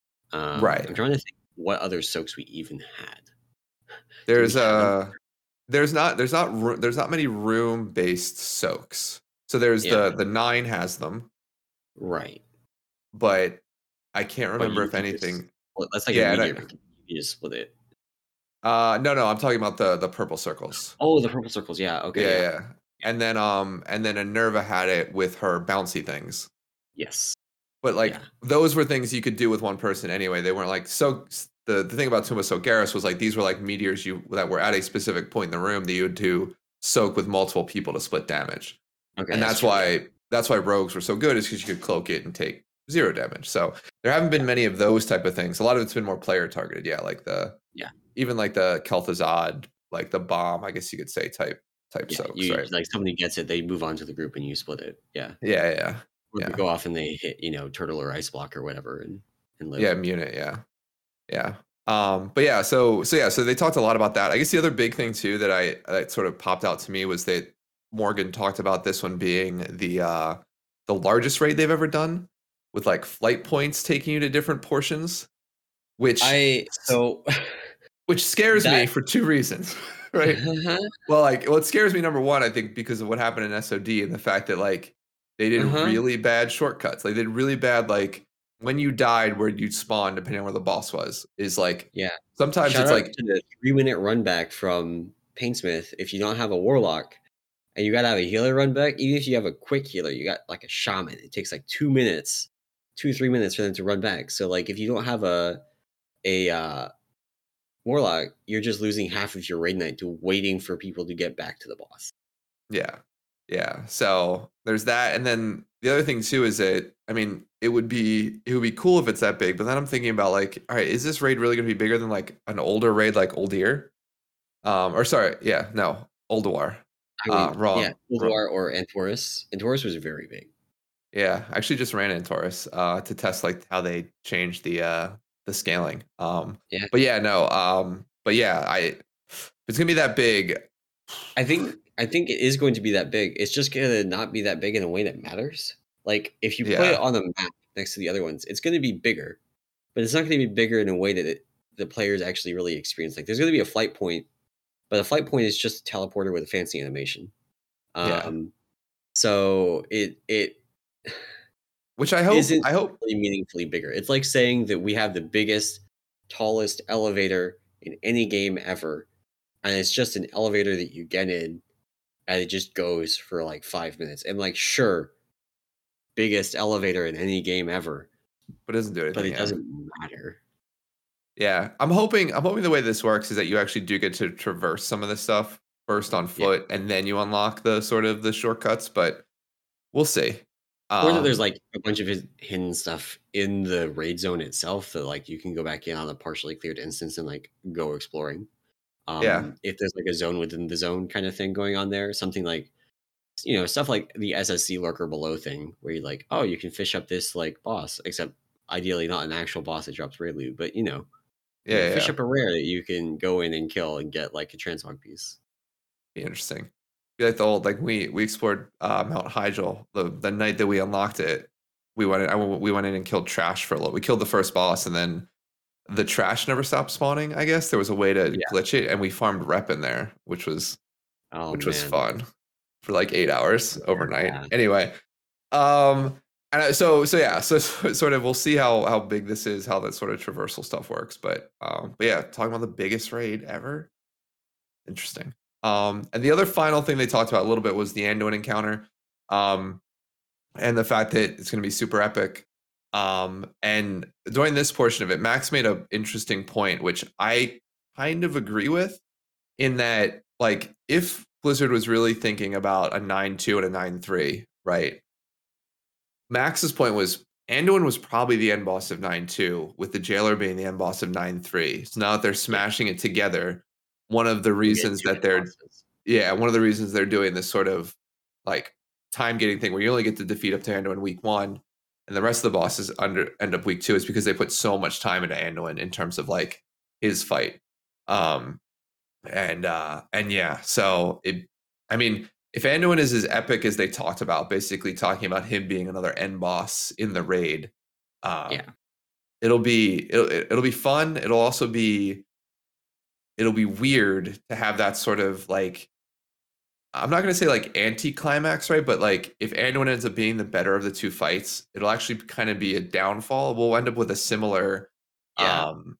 Um, right. I'm trying to think what other soaks we even had. Did we There's have an a there's not there's not ru- there's not many room based soaks. So there's yeah, the the nine has them, right. but I can't But remember you if can just anything. well, that's like a Yeah, and meteor I, mechanic. You just split it. Uh, no, no, I'm talking about the the purple circles. Oh, the purple circles. Yeah. Okay. Yeah, Yeah. yeah. And then um and then Enerva had it with her bouncy things. Yes. But like Yeah. those were things you could do with one person anyway. They weren't like so the, the thing about Tuma Sogaris was like these were like meteors you that were at a specific point in the room that you had to soak with multiple people to split damage. Okay. And That's that's true. Yeah. why that's why rogues were so good, is because you could cloak it and take zero damage. So there haven't been Yeah. many of those type of things. A lot of it's been more player targeted. Yeah, like the Yeah. even like the Kel'Thuzad, like the bomb, I guess you could say type type Yeah. soaks, You right? like somebody gets it, they move on to the group, and you split it. Yeah. Yeah, yeah, Or they yeah, go off and they hit, you know, turtle or ice block or whatever, and and live. yeah. Immune it, yeah, yeah. Um, but yeah, so so yeah, so they talked a lot about that. I guess the other big thing too that I that sort of popped out to me was that Morgan talked about this one being the uh the largest raid they've ever done, with like flight points taking you to different portions, which I so which scares me that for two reasons, right? uh-huh, Well, like, well, it scares me, number one, I think, because of what happened in S O D and the fact that, like, they did uh-huh. really bad shortcuts. Like, they did really bad, like, when you died, where you'd spawn, depending on where the boss was, is like, Yeah. sometimes Shout it's out like, to the three minute run back from Paintsmith. If you don't have a warlock and you gotta have a healer run back, even if you have a quick healer, you got like a shaman. It takes like two minutes, two, three minutes for them to run back. So like if you don't have a a uh warlock, you're just losing half of your raid night to waiting for people to get back to the boss. yeah, yeah. So there's that. And then the other thing, too, is that, I mean, it would be, it would be cool if it's that big, but then I'm thinking about, like, all right, is this raid really going to be bigger than, like, an older raid like Uldir? Um, or sorry, yeah, no, Ulduar. I Uh, mean, yeah, wrong, wrong. Ulduar or Antorus. Antorus was very big. Yeah, I actually just ran in Taurus uh, to test like how they changed the uh, the scaling. Um, Yeah. but yeah, no. Um, but yeah, I if it's gonna be that big. I think I think it is going to be that big. It's just gonna not be that big in a way that matters. Like if you put it Yeah, on a map next to the other ones, it's gonna be bigger, but it's not gonna be bigger in a way that it, the players actually really experience. Like there's gonna be a flight point, but a flight point is just a teleporter with a fancy animation. yeah. Um, so it it Which I hope. isn't I hope. really meaningfully bigger. It's like saying that we have the biggest, tallest elevator in any game ever, and it's just an elevator that you get in, and it just goes for like five minutes. And like, sure, biggest elevator in any game ever, But it doesn't do but anything. it Yeah, doesn't matter. yeah. I'm hoping. I'm hoping the way this works is that you actually do get to traverse some of this stuff first on Yeah. foot, and then you unlock the sort of the shortcuts. But we'll see. Or that there's Um, like a bunch of his- hidden stuff in the raid zone itself that like you can go back in on a partially cleared instance and like go exploring. yeah, Um, if there's like a zone within the zone kind of thing going on there, something like you know, stuff like the S S C lurker below thing, where you're like, oh, you can fish up this like boss, except ideally not an actual boss that drops rare loot, but you know, you know, yeah, fish yeah. up a rare that you can go in and kill and get like a transmog piece. Be interesting. Be like the old like we we explored uh, Mount Hyjal the the night that we unlocked it. We went in, I, went- we went in and killed trash for a little. We killed the first boss, and then the trash never stopped spawning. I guess there was a way to Yeah. glitch it, and we farmed rep in there, which was Oh which was man. fun for like eight hours overnight. Yeah. Anyway, um, and I- so so yeah, so sort of we'll see how how big this is, how that sort of traversal stuff works. But um, but yeah, talking about the biggest raid ever. Interesting. Um, and the other final thing they talked about a little bit was the Anduin encounter, um, and the fact that it's going to be super epic. Um, and during this portion of it, Max made an interesting point, which I kind of agree with, in that, like, if Blizzard was really thinking about a nine two and a nine three, right? Max's point was Anduin was probably the end boss of nine two, with the Jailer being the end boss of nine three. So now that they're Yeah. smashing it together, one of the We'll get reasons two that hit they're bosses. yeah, one of the reasons they're doing this sort of like time gating thing where you only get to defeat up to Anduin week one, and the rest of the bosses under end up week two, is because they put so much time into Anduin in terms of like his fight. Um, and uh, and yeah, so it, I mean, if Anduin is as epic as they talked about, basically talking about him being another end boss in the raid, uh, Yeah. it'll be it'll it'll be fun. It'll also be it'll be weird to have that sort of like, I'm not gonna say like anti-climax, right? But like if Anduin ends up being the better of the two fights, it'll actually kind of be a downfall. We'll end up with a similar Yeah. um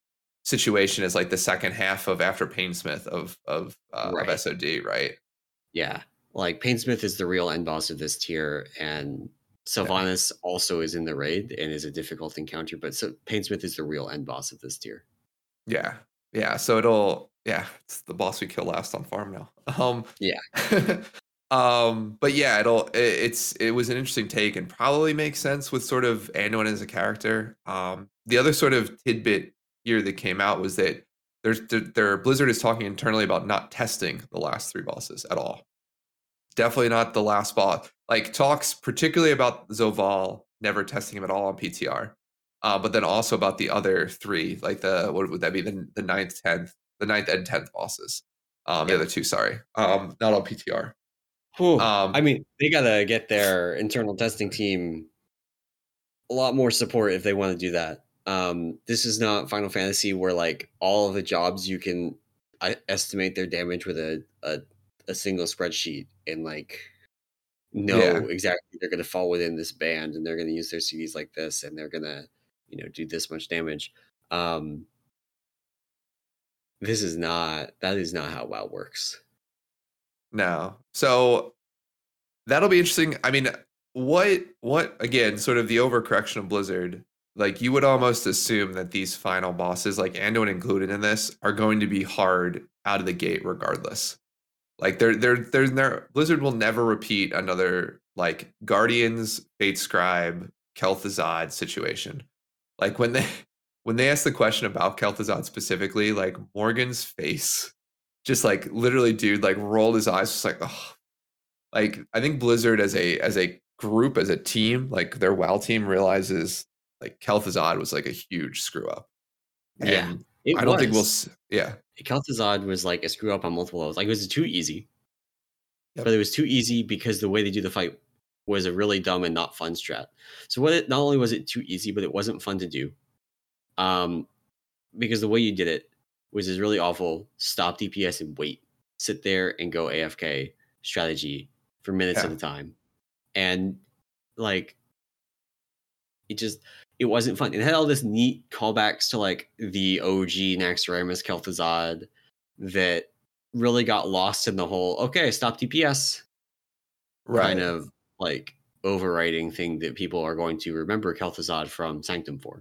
situation is like the second half of after Painsmith of of uh, of Right. S O D, right? Yeah. Like Painsmith is the real end boss of this tier, and Yeah. Sylvanas also is in the raid and is a difficult encounter, but so Painsmith is the real end boss of this tier. Yeah. Yeah. So it'll yeah, it's the boss we kill last on farm now. Um Yeah. um but yeah, it'll it, it's it was an interesting take and probably makes sense with sort of Anduin as a character. Um the other sort of tidbit here that came out was that there's there, there Blizzard is talking internally about not testing the last three bosses at all. Definitely not the last boss. Like talks particularly about Zoval, never testing him at all on P T R. Uh, but then also about the other three, like the what would that be the the ninth, tenth, the ninth and tenth bosses. Um, Yeah. the other two, sorry, um, not on P T R. Whew. Um, I mean, they gotta get their internal testing team a lot more support if they want to do that. Um, this is not Final Fantasy where like all of the jobs you can I estimate their damage with a, a a single spreadsheet and like know yeah, exactly they're going to fall within this band and they're going to use their C Ds like this and they're going to you know do this much damage. Um, this is not that is not how WoW works. no. So that'll be interesting. I mean, what what again? Sort of the overcorrection of Blizzard. Like you would almost assume that these final bosses, like Anduin included in this, are going to be hard out of the gate, regardless. Like they're they're they're, they're Blizzard will never repeat another like Guardians, Fate Scribe, Kel'Thuzad situation. Like when they when they asked the question about Kel'Thuzad specifically, like Morgan's face, just like literally, dude, like rolled his eyes, just like, oh, like I think Blizzard as a as a group, as a team, like their WoW team realizes like Kel'Thuzad was like a huge screw up. And Yeah, it I don't think we'll, was. yeah. Kel'Thuzad was like a screw up on multiple levels. Like it was too easy. Yep. But it was too easy because the way they do the fight was a really dumb and not fun strat. So what it not only was it too easy, but it wasn't fun to do. Um, because the way you did it was this really awful stop D P S and wait, sit there and go A F K strategy for minutes Yeah. at a time, and like it just it wasn't fun. It had all this neat callbacks to like the O G Naxxramas Kel'Thuzad that really got lost in the whole okay stop D P S Right. kind of like overriding thing that people are going to remember Kel'Thuzad from Sanctum for.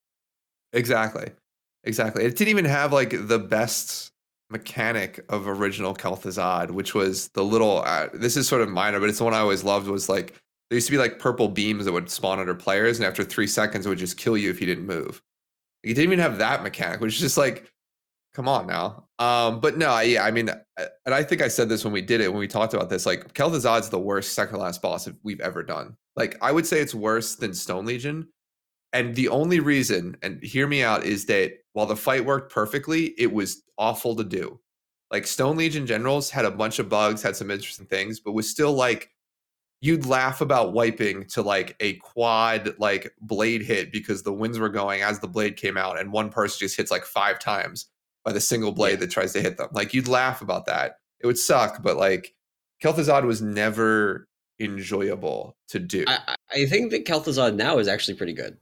Exactly. Exactly. It didn't even have like the best mechanic of original Kel'Thuzad, which was the little uh, this is sort of minor, but it's the one I always loved was like there used to be like purple beams that would spawn under players, and after three seconds it would just kill you if you didn't move. It didn't even have that mechanic, which is just like, come on now. Um, but no, yeah, I mean, and I think I said this when we did it, when we talked about this, like Kel'Thuzad's the worst second last boss we've ever done. Like I would say it's worse than Stone Legion. And the only reason, and hear me out, is that while the fight worked perfectly, it was awful to do. Like Stone Legion Generals had a bunch of bugs, had some interesting things, but was still like, you'd laugh about wiping to like a quad like blade hit because the winds were going as the blade came out and one person just hits like five times by the single blade yeah. that tries to hit them. Like you'd laugh about that. It would suck, but like Kel'Thuzad was never enjoyable to do. I, I think that Kel'Thuzad now is actually pretty good.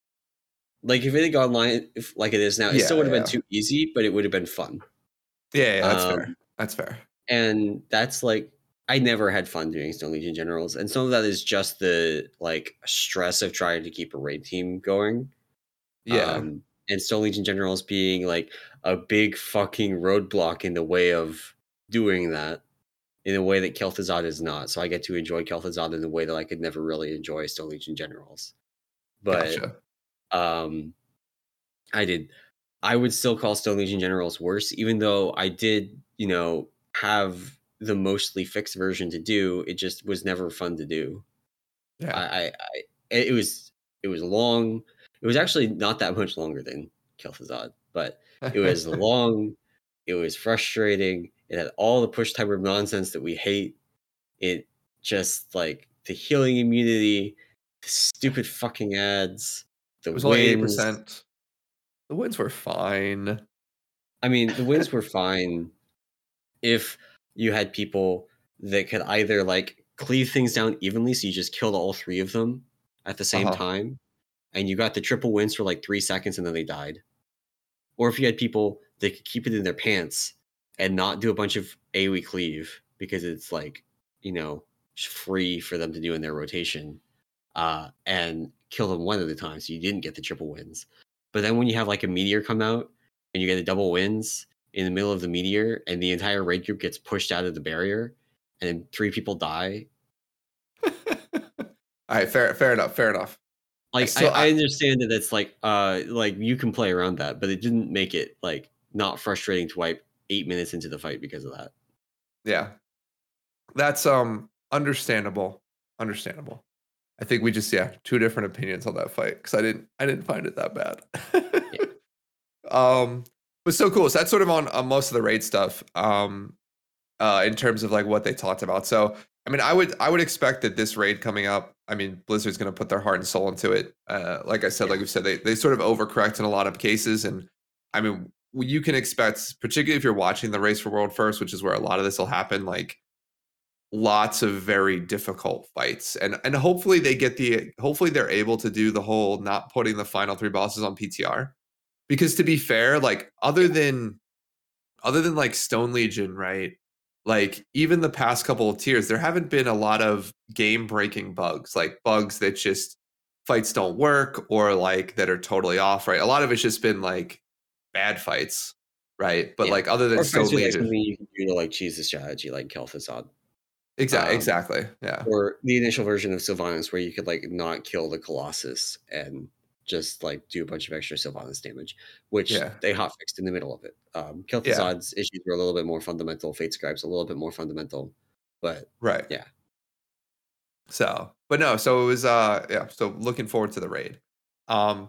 Like if it had gone line if, like it is now, it yeah, still would have yeah. been too easy, but it would have been fun. Yeah, yeah that's um, fair. That's fair. And that's like I never had fun doing Stone Legion Generals, and some of that is just the like stress of trying to keep a raid team going. Yeah, um, and Stone Legion Generals being like a big fucking roadblock in the way of doing that, in a way that Kel'Thuzad is not. So I get to enjoy Kel'Thuzad in a way that I could never really enjoy Stone Legion Generals. But gotcha. um, I did. I would still call Stone Legion Generals worse, even though I did, you know, have the mostly fixed version to do. It just was never fun to do. Yeah, I, I, I it was it was long. It was actually not that much longer than Kel'Thuzad, but it was long. It was frustrating. It had all the push type of nonsense that we hate. It just like the healing immunity, the stupid fucking ads, the it was wins. only eighty percent. The wins were fine. I mean, the wins were fine if you had people that could either like cleave things down evenly, so you just killed all three of them at the same uh-huh. time, and you got the triple wins for like three seconds and then they died. or if you had people that could keep it in their pants and not do a bunch of AoE cleave because it's like, you know, free for them to do in their rotation, uh, and kill them one at a time, so you didn't get the triple wins. But then when you have like a meteor come out and you get a double wins in the middle of the meteor and the entire raid group gets pushed out of the barrier and three people die. All right, fair, fair enough, fair enough. Like I, I, I understand that it's like uh like you can play around that, but it didn't make it like not frustrating to wipe eight minutes into the fight because of that. Yeah, that's um understandable. Understandable. I think we just yeah two different opinions on that fight because I didn't I didn't find it that bad. Yeah. Um, but so cool. So that's sort of on, on most of the raid stuff. Um, uh, in terms of like what they talked about. So I mean, I would I would expect that this raid coming up, I mean, Blizzard's going to put their heart and soul into it. Uh, like I said, yeah. like we said, they they sort of overcorrect in a lot of cases, and I mean, you can expect, particularly if you're watching the Race for World First, which is where a lot of this will happen, like lots of very difficult fights, and and hopefully they get the hopefully they're able to do the whole not putting the final three bosses on P T R, because to be fair, like other than other than like Stone Legion, right? Like even the past couple of tiers, there haven't been a lot of game breaking bugs, like bugs that just fights don't work or like that are totally off, right? A lot of it's just been like bad fights, right? But yeah. like other than or Stone Legion, like something you can do to like cheese the strategy, like Kel'Thuzad. Exactly, um, exactly, yeah. Or the initial version of Sylvanas, where you could like not kill the Colossus and just like do a bunch of extra Sylvanas damage, which yeah. they hotfixed in the middle of it. Um, Kel'Thuzad's yeah. issues were a little bit more fundamental. Fate Scribe's a little bit more fundamental, but right, yeah. So, but no, so it was, uh, yeah. So looking forward to the raid. Um,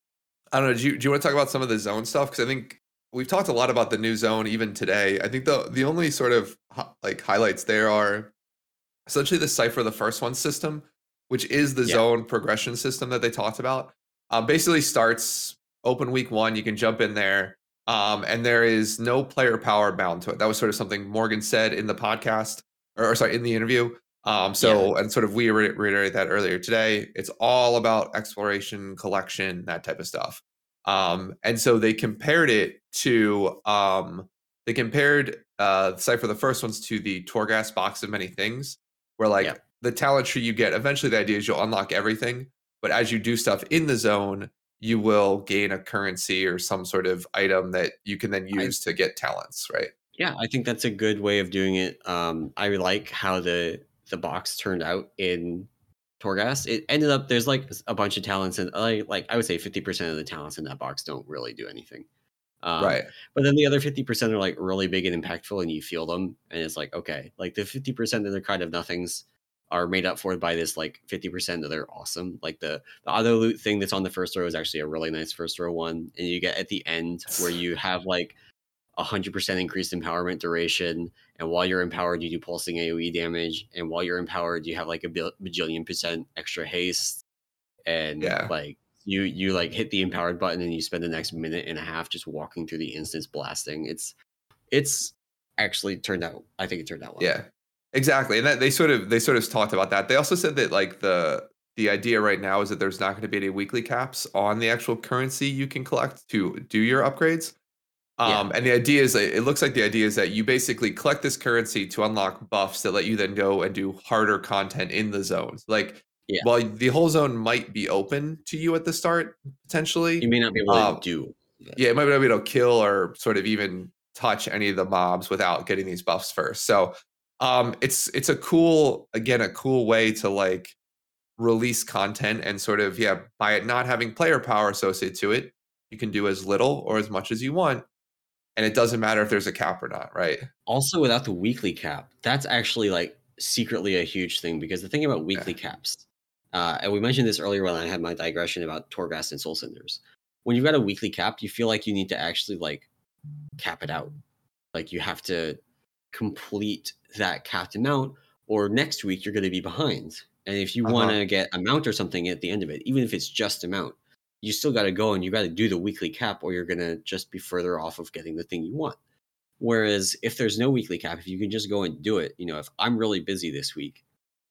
I don't know. Do you do you want to talk about some of the zone stuff? Because I think we've talked a lot about the new zone even today. I think the the only sort of like highlights there are essentially the Cypher the First One system, which is the yeah. zone progression system that they talked about. Um, basically starts open week one. You can jump in there, um, and there is no player power bound to it. That was sort of something Morgan said in the podcast, or, or sorry, in the interview. Um, so, yeah. and sort of we re- reiterate that earlier today. It's all about exploration, collection, that type of stuff. Um, and so they compared it to, um, they compared uh, Cypher the First Ones to the Torghast Box of Many Things, where like yeah. the talent tree you get, eventually the idea is you'll unlock everything. But as you do stuff in the zone, you will gain a currency or some sort of item that you can then use I, to get talents, right? Yeah, I think that's a good way of doing it. Um, I like how the the box turned out in Torghast. It ended up there's like a bunch of talents, and like like I would say fifty percent of the talents in that box don't really do anything. Um, right. But then the other fifty percent are like really big and impactful, and you feel them, and it's like okay, like the fifty percent that are kind of nothings are made up for by this like fifty percent that they're awesome. Like the, the auto loot thing that's on the first row is actually a really nice first row one. And you get at the end where you have like a hundred percent increased empowerment duration. And while you're empowered, you do pulsing AoE damage. And while you're empowered, you have like a bajillion percent extra haste. And yeah. like you, you like hit the empowered button and you spend the next minute and a half just walking through the instance blasting. It's, it's actually turned out, I think it turned out well. Yeah. Exactly, and that they sort of they sort of talked about that. They also said that like the the idea right now is that there's not going to be any weekly caps on the actual currency you can collect to do your upgrades. Um, yeah. And the idea is, it looks like the idea is that you basically collect this currency to unlock buffs that let you then go and do harder content in the zones. Like, yeah. while the whole zone might be open to you at the start, potentially, you may not be able um, to do. That. Yeah, it might not be able to kill or sort of even touch any of the mobs without getting these buffs first. So. Um, it's it's a cool, again, a cool way to like release content and sort of, yeah, by it not having player power associated to it, you can do as little or as much as you want. And it doesn't matter if there's a cap or not, right? Also, without the weekly cap, that's actually like secretly a huge thing, because the thing about weekly yeah. caps, uh, and we mentioned this earlier when I had my digression about Torghast and Soul Cinders. When you've got a weekly cap, you feel like you need to actually like cap it out. Like you have to complete that capped amount, or next week you're going to be behind. And if you uh-huh. want to get a mount or something at the end of it, even if it's just a mount, you still got to go and you got to do the weekly cap, or you're going to just be further off of getting the thing you want. Whereas if there's no weekly cap, if you can just go and do it, you know, if I'm really busy this week,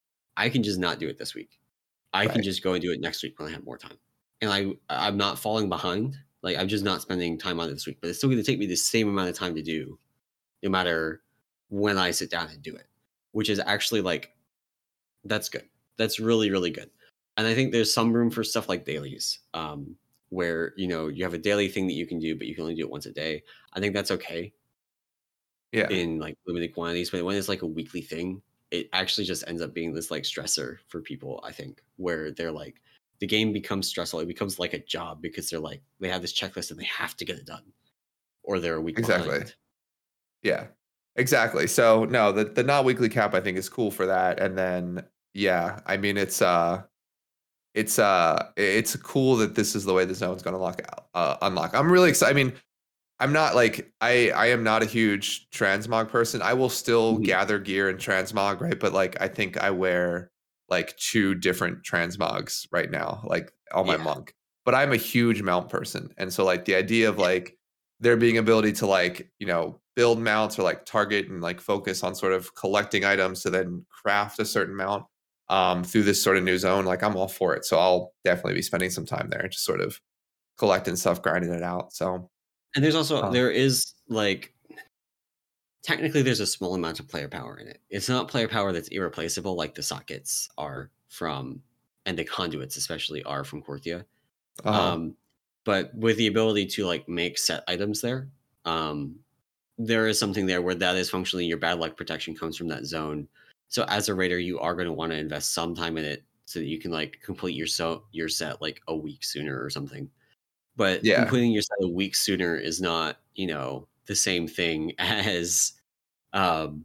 I can just not do it this week. I right. can just go and do it next week when I have more time. And I, I'm not falling behind. Like I'm just not spending time on it this week, but it's still going to take me the same amount of time to do, no matter when I sit down and do it, which is actually like that's good. That's really really good. And I think there's some room for stuff like dailies, um, where you know you have a daily thing that you can do, but you can only do it once a day. I think that's okay Yeah, in like limited quantities, but when it's like a weekly thing, it actually just ends up being this like stressor for people, I think, where they're like the game becomes stressful. It becomes like a job because they're like they have this checklist and they have to get it done or they're a week exactly. behind. Yeah, exactly. So no, the the not weekly cap I think is cool for that. And then yeah, I mean it's uh it's uh it's cool that this is the way the zone's going to lock out uh, unlock. I'm really excited. I mean, I'm not like I I am not a huge transmog person. I will still Mhm. gather gear in transmog, right? But like I think I wear like two different transmogs right now, like on my Yeah. monk. But I'm a huge mount person. And so like the idea of Yeah. like there being ability to like, you know, build mounts or like target and like focus on sort of collecting items to then craft a certain mount um through this sort of new zone, like I'm all for it. So I'll definitely be spending some time there just sort of collecting stuff, grinding it out. So And there's also um there is like technically there's a small amount of player power in it. It's not player power that's irreplaceable like the sockets are from and the conduits especially are from Korthia. uh-huh. Um, but with the ability to like make set items there, um, there is something there where that is functionally your bad luck protection comes from that zone. So as a raider, you are going to want to invest some time in it so that you can like complete your so your set like a week sooner or something. But Yeah. completing your set a week sooner is not, you know, the same thing as um,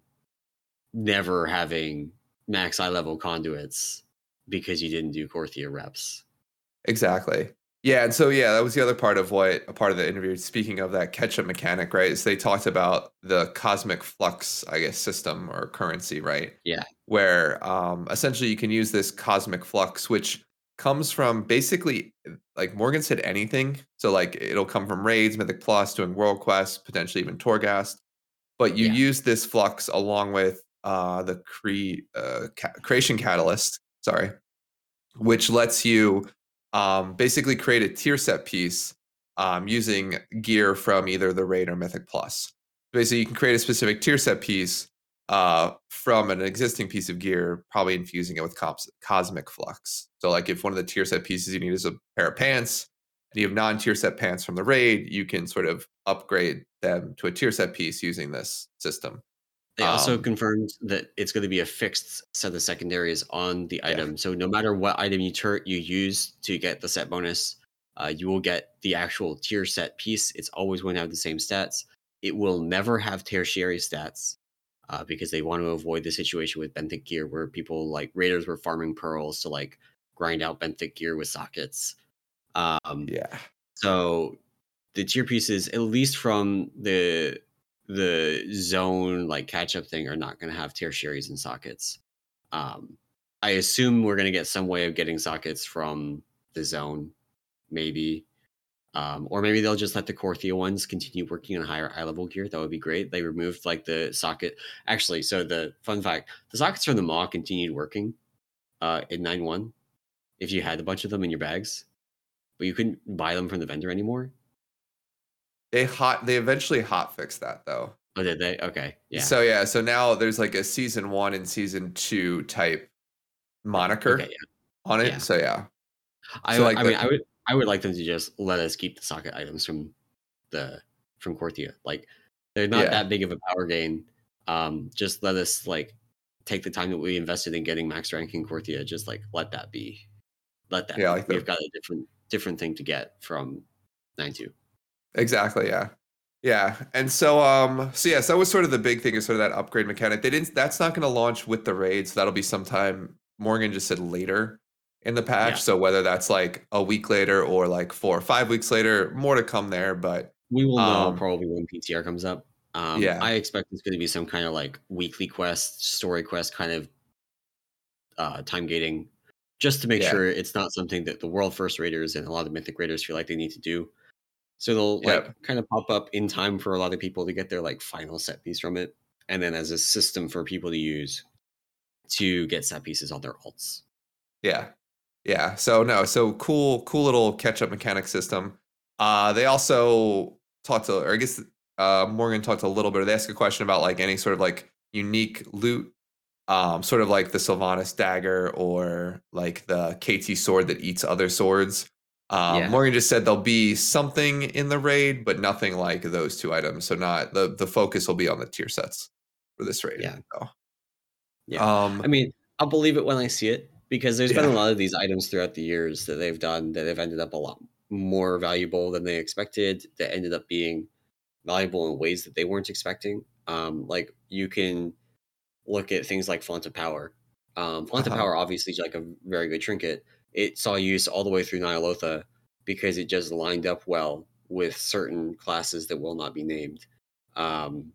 never having max eye level conduits because you didn't do Korthia reps. Exactly. Yeah, and so yeah, that was the other part of what a part of the interview. Speaking of that catch-up mechanic, right? Is they talked about the cosmic flux, I guess, system or currency, right? Yeah. Where um, essentially you can use this cosmic flux, which comes from basically like Morgan said anything. So like it'll come from raids, Mythic Plus, doing World Quest, potentially even Torghast. But you Yeah. use this flux along with uh, the cre- uh, ca- creation catalyst. Sorry, which lets you um, basically create a tier set piece um, using gear from either the raid or Mythic Plus. Basically, you can create a specific tier set piece uh, from an existing piece of gear, probably infusing it with cos- cosmic flux. So, like if one of the tier set pieces you need is a pair of pants, and you have non-tier set pants from the raid, you can sort of upgrade them to a tier set piece using this system. They also Um, confirmed that it's going to be a fixed set of secondaries on the yeah, item. So no matter what item you tur- you use to get the set bonus, uh, you will get the actual tier set piece. It's always going to have the same stats. It will never have tertiary stats uh, because they want to avoid the situation with benthic gear where people like raiders were farming pearls to like grind out benthic gear with sockets. Um, yeah, so the tier pieces, at least from the the zone like catch up thing, are not going to have tertiaries and sockets. Um, I assume we're going to get some way of getting sockets from the zone, maybe. Um, or maybe they'll just let the Korthia ones continue working on higher eye level gear. That would be great. They removed like the socket. Actually, so the fun fact: the sockets from the Maw continued working uh, in nine one if you had a bunch of them in your bags, but you couldn't buy them from the vendor anymore. they hot. They eventually hot fixed that though. Oh, did they? Okay, yeah. So yeah, so now there's like a season one and season two type Okay, moniker yeah, on it. yeah. So yeah, so I like I mean, the I would I would like them to just let us keep the socket items from the from Korthia. Like they're not yeah, that big of a power gain. Um, just let us like take the time that we invested in getting max rank in Korthia. Just like let that be. Let that yeah, be. like We've the got a different different thing to get from nine two. exactly, yeah, yeah. And so um, so yeah, so that was sort of the big thing is sort of that upgrade mechanic. They didn't. That's not going to launch with the raid, so that'll be sometime. Morgan just said later in the patch. Yeah, So whether that's like a week later or like four or five weeks later, more to come there. But we will know um, probably when P T R comes up. Um, yeah, I expect it's going to be some kind of like weekly quest, story quest kind of uh, time gating, just to make yeah, sure it's not something that the world first raiders and a lot of mythic raiders feel like they need to do. So they'll like yep, kind of pop up in time for a lot of people to get their like final set piece from it, and then as a system for people to use to get set pieces on their alts. yeah. Yeah. So no, so cool, cool little catch up mechanic system. Uh, they also talked to, or I guess uh, Morgan talked a little bit. They asked a question about like any sort of like unique loot, um, sort of like the Sylvanas dagger or like the K T sword that eats other swords. Um, Yeah. Morgan just said there'll be something in the raid, but nothing like those two items. So not the the focus will be on the tier sets for this raid. Yeah. So, Yeah. um, I mean, I'll believe it when I see it because there's been a yeah, lot of these items throughout the years that they've done that have ended up a lot more valuable than they expected, that ended up being valuable in ways that they weren't expecting. Um, like you can look at things like Font of Power. Um, Font of uh-huh. Power obviously is like a very good trinket. It saw use all the way through Nyalotha because it just lined up well with certain classes that will not be named, um,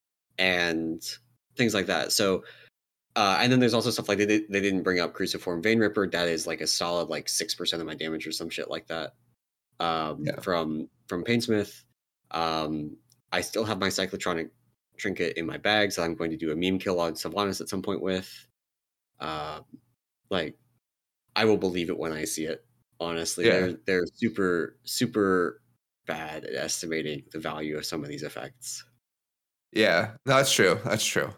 and things like that. So, uh, and then there's also stuff like they did, they didn't bring up Cruciform Vein Ripper. That is like a solid like six percent of my damage or some shit like that. Um, Yeah. from from Painsmith. Um, I still have my Cyclotronic trinket in my bag, so I'm going to do a meme kill on Sylvanas at some point with. Uh, like, I will believe it when I see it. Honestly, Yeah. they're they're super super bad at estimating the value of some of these effects. Yeah, no, that's true. That's true.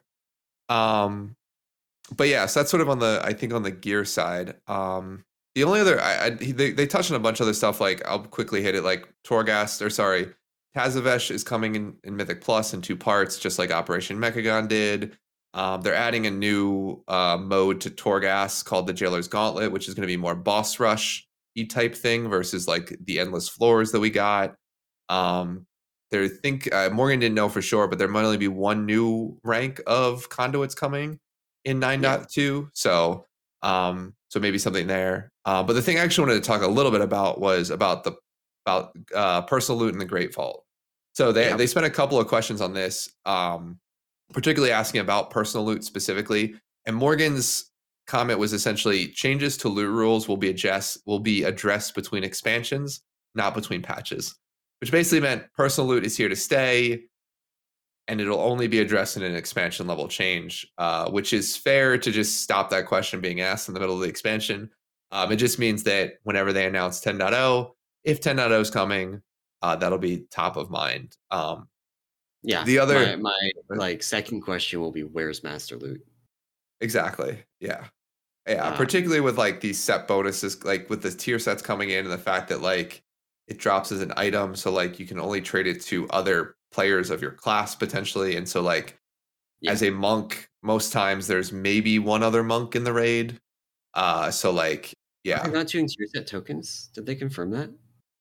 Um, but yeah, so that's sort of on the, I think on the gear side. Um, the only other, I, I they, they touched on a bunch of other stuff. Like I'll quickly hit it. Like Torghast, or sorry, Tazavesh is coming in, in Mythic Plus in two parts, just like Operation Mechagon did. Um, they're adding a new uh, mode to Torghast called the Jailer's Gauntlet, which is going to be more boss rush e type thing versus like the endless floors that we got. Um, there think uh, Morgan didn't know for sure, but there might only be one new rank of conduits coming in nine point two. Yeah. So, um, so maybe something there. Uh, but the thing I actually wanted to talk a little bit about was about the about uh, personal loot in the Great Vault. So they Yep. they spent a couple of questions on this, um, particularly asking about personal loot specifically. And Morgan's comment was essentially changes to loot rules will be adjust will be addressed between expansions, not between patches. Which basically meant personal loot is here to stay, and it'll only be addressed in an expansion level change, uh, which is fair to just stop that question being asked in the middle of the expansion. Um, it just means that whenever they announce ten point oh, if ten point oh is coming, uh, that'll be top of mind. Um, yeah. The other, my, my like second question will be, where's Master Loot? Exactly. Yeah. Yeah. Um, particularly with like these set bonuses, like with the tier sets coming in and the fact that like it drops as an item. So like you can only trade it to other players of your class potentially. And so like yeah. as a monk, most times there's maybe one other monk in the raid. Uh, so like, yeah. They're not doing tier set tokens. Did they confirm that?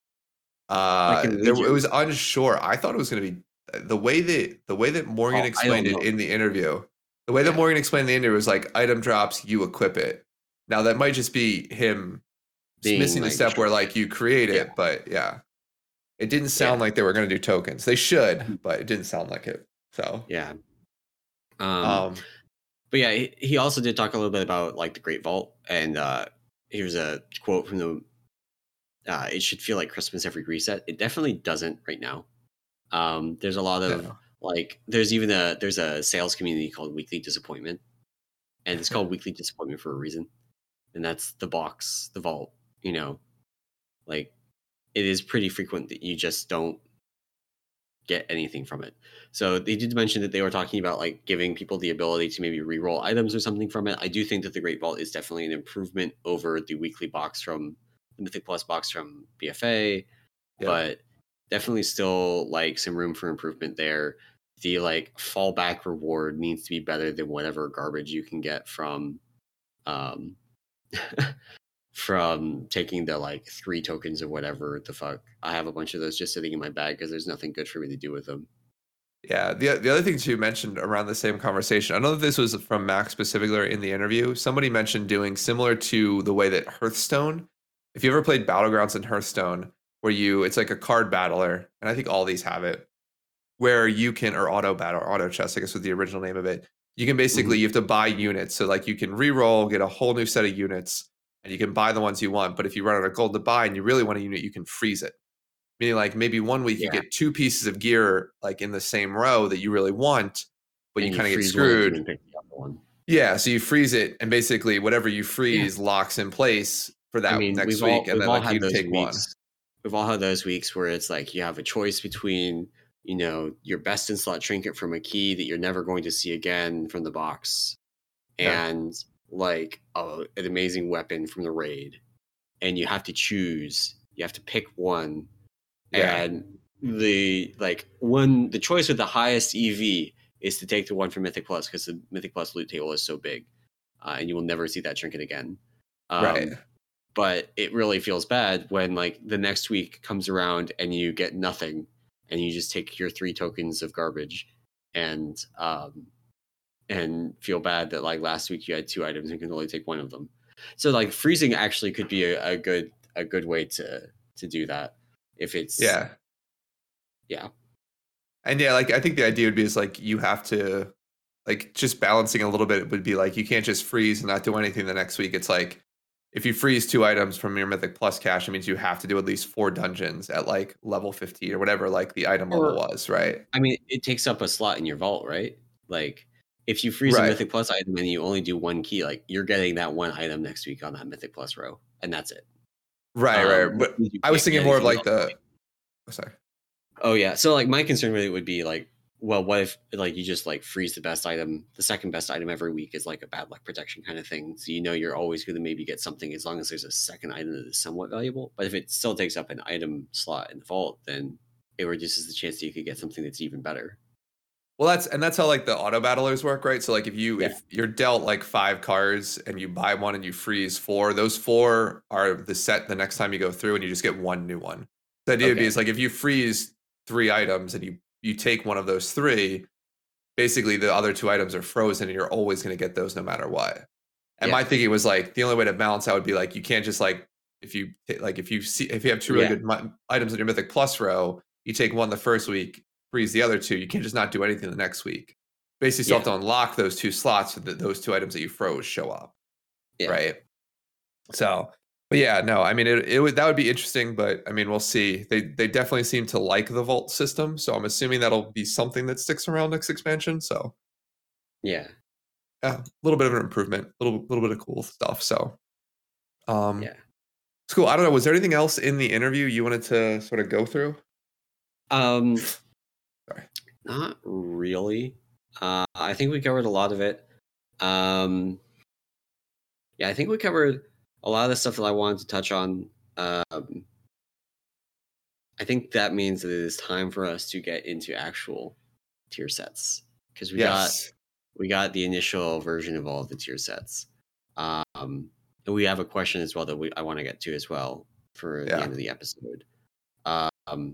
Uh, like there, it was unsure. I thought it was going to be the way that the way that Morgan oh, explained it in the interview. The way yeah. that Morgan explained the interview was like item drops, you equip it. Now that might just be him Being missing like, the step where like you create it, yeah. but yeah, it didn't sound yeah. like they were going to do tokens. They should, but it didn't sound like it. So yeah. Um, um but yeah, he, he also did talk a little bit about like the Great Vault, and uh, here's a quote from the. Uh, it should feel like Christmas every reset. It definitely doesn't right now. Um, there's a lot of. Yeah. Like there's even a there's a sales community called Weekly Disappointment, and it's called Weekly Disappointment for a reason, and that's the box, the vault. You know, like it is pretty frequent that you just don't get anything from it. So they did mention that they were talking about like giving people the ability to maybe re-roll items or something from it. I do think that the Great Vault is definitely an improvement over the weekly box from the Mythic Plus box from B F A, yeah. but definitely still like some room for improvement there. The like fallback reward needs to be better than whatever garbage you can get from um from taking the like three tokens or whatever the fuck. I have a bunch of those just sitting in my bag because there's nothing good for me to do with them. Yeah, the the other things you mentioned around the same conversation, I know that this was from Max specifically in the interview. Somebody mentioned doing similar to the way that Hearthstone, if you ever played Battlegrounds in Hearthstone, where you, it's like a card battler, and I think all these have it, where you can, or auto battle, or auto chess, I guess was the original name of it. You can basically, mm-hmm. you have to buy units. So like you can re-roll, get a whole new set of units, and you can buy the ones you want. But if you run out of gold to buy and you really want a unit, you can freeze it. Meaning like maybe one week yeah. you get two pieces of gear like in the same row that you really want, but and you, you kind of get screwed. One one. Yeah, so you freeze it, and basically whatever you freeze yeah. locks in place for that I mean, next week, all, and then like you take weeks. one. we've all had those weeks where it's like you have a choice between, you know, your best in slot trinket from a key that you're never going to see again from the box, Yeah. and like a, an amazing weapon from the raid, and you have to choose. You have to pick one, Yeah. and the like one the choice with the highest E V is to take the one from Mythic Plus because the Mythic Plus loot table is so big, uh, and you will never see that trinket again. Um, Right. But it really feels bad when like the next week comes around and you get nothing, and you just take your three tokens of garbage, and um, and feel bad that like last week you had two items and can only take one of them. So like freezing actually could be a, a good a good way to to do that if it's Yeah. yeah. And yeah, like I think the idea would be is like you have to like just balancing a little bit would be like you can't just freeze and not do anything the next week. It's like if you freeze two items from your Mythic Plus cache, it means you have to do at least four dungeons at like level fifteen or whatever like the item level Or was, right? I mean, it takes up a slot in your vault, right? Like if you freeze a Right. Mythic Plus item and you only do one key, like you're getting that one item next week on that Mythic Plus row, and that's it. Right, Um, right. But you I was can't get thinking more of anything like else. the oh, sorry. Oh yeah. So like my concern with it would be like, well, what if like you just like freeze the best item, the second best item every week is like a bad luck protection kind of thing. So you know you're always going to maybe get something as long as there's a second item that is somewhat valuable. But if it still takes up an item slot in the vault, then it reduces the chance that you could get something that's even better. Well, that's and that's how like the auto battlers work, right? So like if you Yeah. if you're dealt like five cards and you buy one and you freeze four, those four are the set the next time you go through and you just get one new one. The idea would be Okay. is like if you freeze three items and you you take one of those three, basically the other two items are frozen and you're always going to get those no matter what. And Yeah. my thinking was like the only way to balance out would be like you can't just like if you like if you see if you have two really Yeah. good mi- items in your Mythic Plus row, you take one the first week, freeze the other two. You can't just not do anything the next week. Basically, you still Yeah. have to unlock those two slots so that those two items that you froze show up, Yeah. right? So, but yeah, no, I mean it. It would that would be interesting, but I mean we'll see. They they definitely seem to like the vault system, so I'm assuming that'll be something that sticks around next expansion. So Yeah. yeah, a little bit of an improvement, a little little bit of cool stuff. So, um, Yeah. it's cool. I don't know. Was there anything else in the interview you wanted to sort of go through? Um, Sorry. Not really. Uh, I think we covered a lot of it. Um, yeah, I think we covered a lot of the stuff that I wanted to touch on. Um, I think that means that it is time for us to get into actual tier sets because we Yes. got we got the initial version of all of the tier sets. Um, and we have a question as well that we I want to get to as well for Yeah. the end of the episode. Um,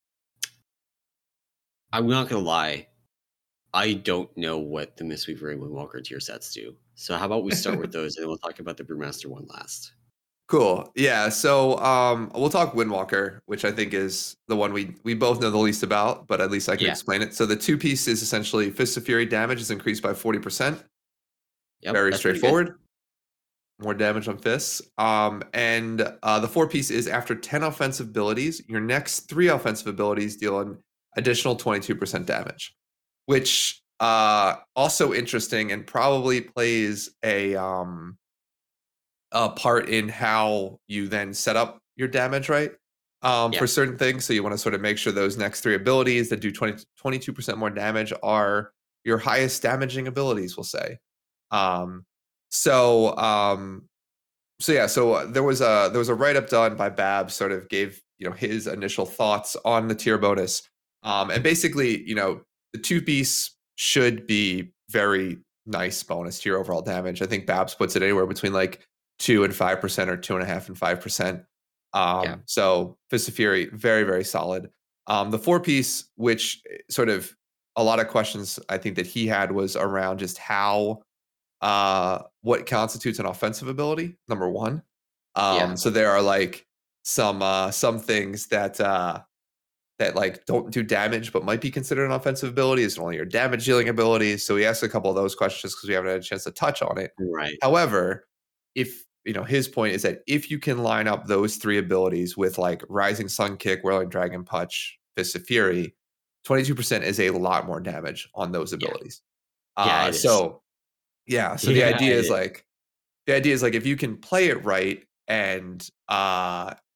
I'm not gonna lie, I don't know what the Mistweaver and Windwalker tier sets do. So how about we start with those and then we'll talk about the Brewmaster one last. Cool. Yeah. So um, we'll talk Windwalker, which I think is the one we we both know the least about, but at least I can Yeah. explain it. So the two piece is essentially Fist of Fury damage is increased by forty percent. Yep, Very that's pretty good. straightforward. More damage on fists. Um, and uh, the four piece is after ten offensive abilities, your next three offensive abilities deal an additional twenty-two percent damage, which uh also interesting and probably plays a um a part in how you then set up your damage, right? Um, Yeah. for certain things. So you want to sort of make sure those next three abilities that do twenty, twenty-two percent more damage are your highest damaging abilities, we'll say. Um, so um, so yeah, so uh, there was a there was a write up done by Bab, sort of gave you know his initial thoughts on the tier bonus, um, and basically you know the two piece should be very nice bonus to your overall damage. I think Babs puts it anywhere between like two and five percent, or two and a half and five percent. Um, Yeah. So Fist of Fury, very very solid. Um, the four piece, which eh, sort of a lot of questions I think that he had was around just how uh what constitutes an offensive ability, number one. Um Yeah. so there are like some uh some things that uh that like don't do damage but might be considered an offensive ability. Is it only your damage dealing abilities? So we asked a couple of those questions because we haven't had a chance to touch on it. Right. However, if you know his point is that if you can line up those three abilities with like Rising Sun Kick, Whirling Dragon Punch, Fist of Fury, twenty-two percent is a lot more damage on those Yeah. abilities. Yeah, Uh it is. so yeah, so the Yeah, idea it is is. like the idea is like if you can play it right and uh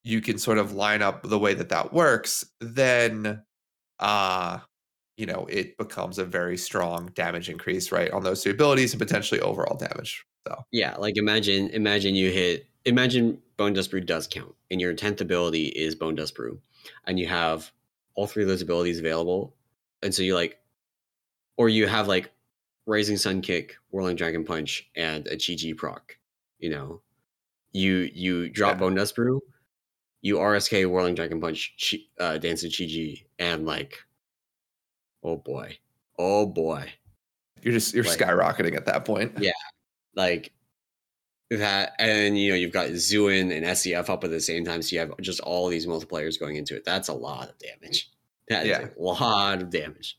you can sort of line up the way that that works, then uh you know, it becomes a very strong damage increase, right, on those two abilities and potentially overall damage. So Yeah, like imagine imagine you hit imagine Bone Dust Brew does count, and your tenth ability is Bone Dust Brew, and you have all three of those abilities available, and so you like, or you have like Rising Sun Kick, Whirling Dragon Punch, and a Chi-Ji proc. You know, you you drop yeah, Bone Dust Brew, you R S K Whirling Dragon Punch, Chi, uh, Dance of Chi-Ji, and like, oh boy, oh boy, you're just you're like skyrocketing at that point. yeah, like that, and you know you've got Zuin and S E F up at the same time, so you have just all these multipliers going into it. That's a lot of damage. That is Yeah. a lot of damage.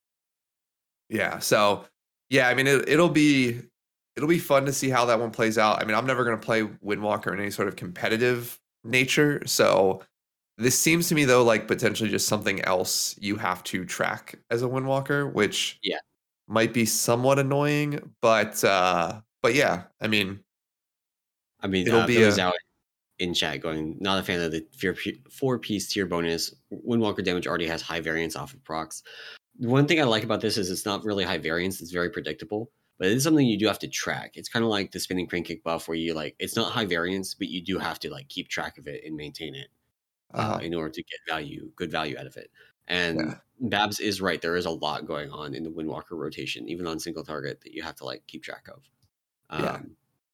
Yeah. So yeah, I mean it, it'll be it'll be fun to see how that one plays out. I mean, I'm never going to play Windwalker in any sort of competitive nature, so this seems to me though like potentially just something else you have to track as a Windwalker, which Yeah, might be somewhat annoying, but uh but yeah, I mean I mean, it'll uh, be Billy's a out in chat going, not a fan of the fear four piece tier bonus. Windwalker damage already has high variance off of procs. One thing I like about this is it's not really high variance; it's very predictable. But it is something you do have to track. It's kind of like the spinning crane kick buff, where you like it's not high variance, but you do have to like keep track of it and maintain it. Uh, uh in order to get value, good value out of it. And yeah. Babs is right. There is a lot going on in the Windwalker rotation, even on single target, that you have to like keep track of. Um, Yeah.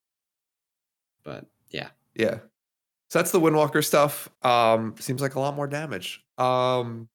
But yeah. Yeah. So that's the Windwalker stuff. Um seems like a lot more damage. Um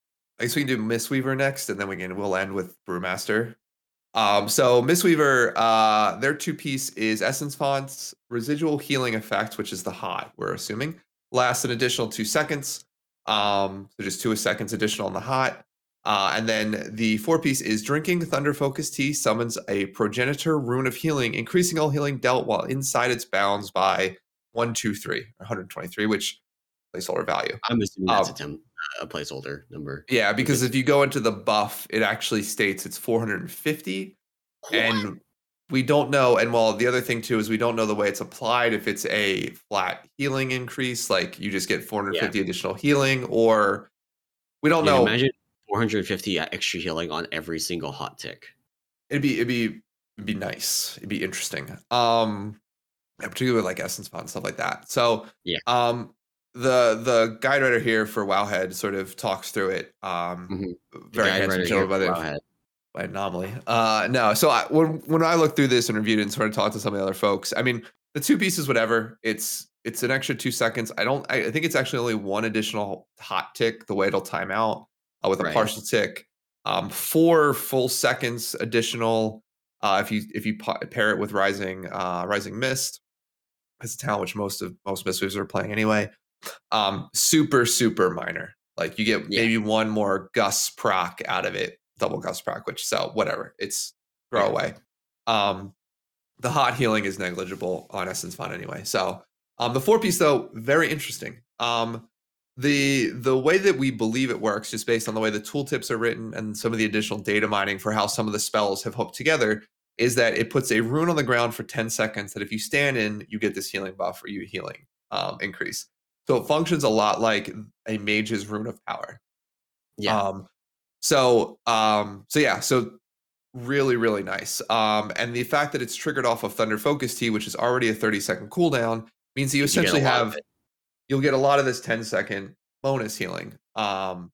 I guess we can do Mistweaver next, and then we can we'll end with Brewmaster. Um, so Mistweaver, uh, their two piece is Essence Font's residual healing effect, which is the hot, we're assuming, lasts an additional two seconds. Um, so just two seconds additional on the hot. Uh, and then the four piece is drinking Thunder Focus Tea summons a progenitor rune of healing, increasing all healing dealt while inside its bounds by one, two, three, or one hundred twenty-three, which placeholder value. I'm assuming that's Um, a temp, a placeholder number. yeah, because Because if you go into the buff, it actually states it's four hundred fifty. And we don't know. And well, the other thing too is we don't know the way it's applied. If it's a flat healing increase, like you just get four hundred fifty yeah, additional healing, or we don't dude, know. imagine four hundred fifty extra healing on every single hot tick. It'd be it'd be it'd be nice. It'd be interesting. Um, yeah, particularly with like Essence Font and stuff like that. So Yeah. um, the the guide writer here for Wowhead sort of talks through it. Um, Mm-hmm. very handsome gentleman by the Wowhead. by Anomaly. Uh, no, so I, when when I looked through this and reviewed it and sort of talked to some of the other folks, I mean, the two pieces, whatever. It's it's an extra two seconds. I don't. I, I think it's actually only one additional hot tick. The way it'll time out uh, with a Right. partial tick. Um, four full seconds additional. Uh, if you if you pa- pair it with Rising uh, Rising Mist, it's a talent which most of most Mistweavers are playing anyway. Um, super super minor. Like you get Yeah. maybe one more Gust proc out of it, double Gust proc, which so whatever. It's throw Yeah. away. Um, the hot healing is negligible on Essence Font anyway. So um, the four piece though, very interesting. Um, the the way that we believe it works, just based on the way the tooltips are written and some of the additional data mining for how some of the spells have hooked together, is that it puts a rune on the ground for ten seconds that if you stand in, you get this healing buff or you healing um, increase. So it functions a lot like a mage's rune of power. Yeah. Um, so um, so yeah, so really, really nice. Um, and the fact that it's triggered off of Thunder Focus Tea, which is already a thirty second cooldown, means that you You get a essentially lot of have it. you'll get a lot of this ten second bonus healing. Um,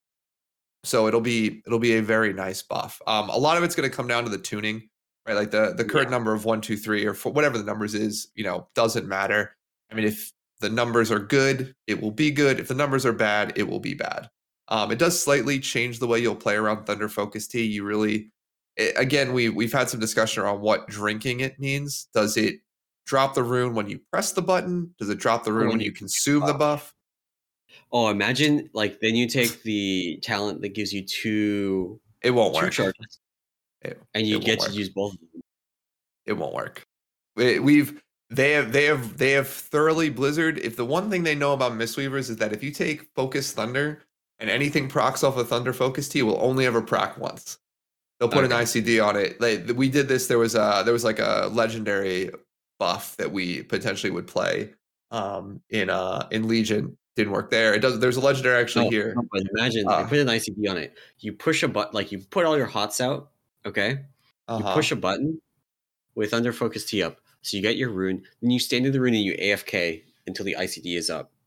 so it'll be it'll be a very nice buff. Um, a lot of it's going to come down to the tuning, right? Like the the current Yeah. number of one, two, three, or for whatever the numbers is, you know, doesn't matter. I mean, if the numbers are good, it will be good. If the numbers are bad, it will be bad. Um, it does slightly change the way you'll play around Thunder Focus Tea. You really, it, again, we we've had some discussion around what drinking it means. Does it drop the rune when you press the button? Does it drop the rune when when you you consume the buff? Oh, imagine like then you take the talent that gives you two It won't two work. charges, It, and it you won't get to work. use both of them. It won't work. We, we've they have they have they have thoroughly Blizzard. If the one thing they know about Mistweavers is that if you take Focus Thunder and anything procs off of Thunder Focus Tea, will only ever proc once. They'll put an Okay. I C D on it. Like we did this. There was a there was like a legendary buff that we potentially would play um, in uh in Legion didn't work there. It does. There's a legendary actually No, here. no, but imagine Uh, you put an I C D on it. You push a button, like you put all your hots out. Okay, uh you huh. push a button with Thunder Focus T up, so you get your rune. Then you stand in the rune and you A F K until the I C D is up.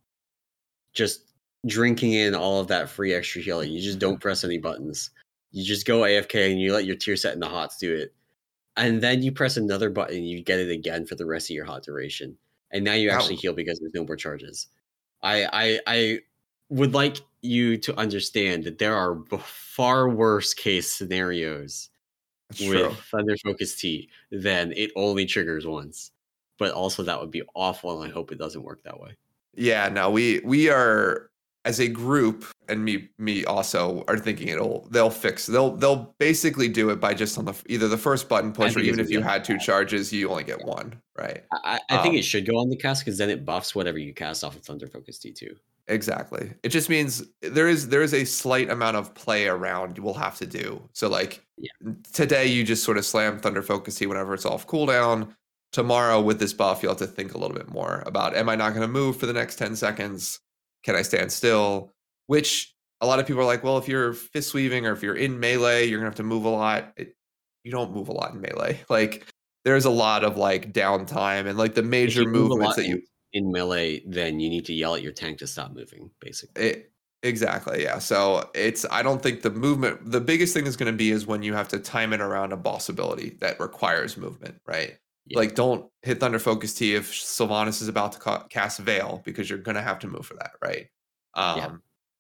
Just drinking in all of that free extra healing. You just don't press any buttons. You just go A F K and you let your tier set and the hots do it. And then you press another button and you get it again for the rest of your hot duration. And now you actually Wow. heal because there's no more charges. I I I would like you to understand that there are b- far worse case scenarios That's with true. Thunder Focus T than it only triggers once. But also that would be awful, and I hope it doesn't work that way. Yeah, no, we we are as a group, and me me also are thinking it'll they'll fix they'll they'll basically do it by just on the either the first button I push, or think it's even gonna if be you on had two the charges, you only get cast. one, right? I, I think it Um, should go on the cast because then it buffs whatever you cast off of Thunder Focus T two. exactly. It just means there is there is a slight amount of play around you will have to do. So like Yeah. today, you just sort of slam Thunder Focus T whenever it's off cooldown. Tomorrow with this buff, you'll have to think a little bit more about: am I not going to move for the next ten seconds? Can I stand still? Which a lot of people are like, well, if you're fist weaving or if you're in melee, you're gonna have to move a lot. It, you don't move a lot in melee. Like there's a lot of like downtime and like the If major you move a movements lot that you in, in melee, then you need to yell at your tank to stop moving, basically. it, exactly, yeah. So it's I don't think the movement the biggest thing is going to be is when you have to time it around a boss ability that requires movement, right? Yeah. Like don't hit Thunder Focus T if Sylvanas is about to ca- cast Veil because you're going to have to move for that, right? Um, Yeah.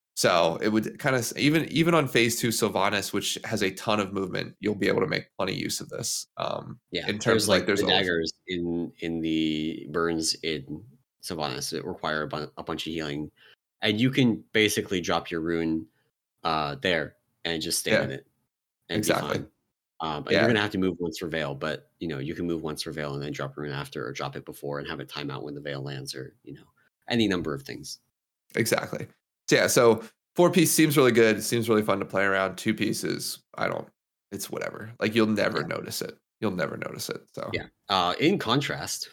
So it would kind of even even on phase two Sylvanas, which has a ton of movement, you'll be able to make plenty use of this. Um, Yeah. in terms There's of like like there's the a daggers in in the burns in Sylvanas that require a, bun- a bunch of healing. And you can basically drop your rune uh, there and just stand yeah, in it and be exactly. fine. Um, and you're Yeah, gonna have to move once for Veil, but you know you can move once for Veil and then drop a rune after, or drop it before and have it time out when the Veil lands, or you know any number of things. exactly. So yeah, so four piece seems really good. It seems really fun to play around. Two pieces, I don't. It's whatever. Like you'll never Yeah, notice it. You'll never notice it. So yeah. Uh, in contrast,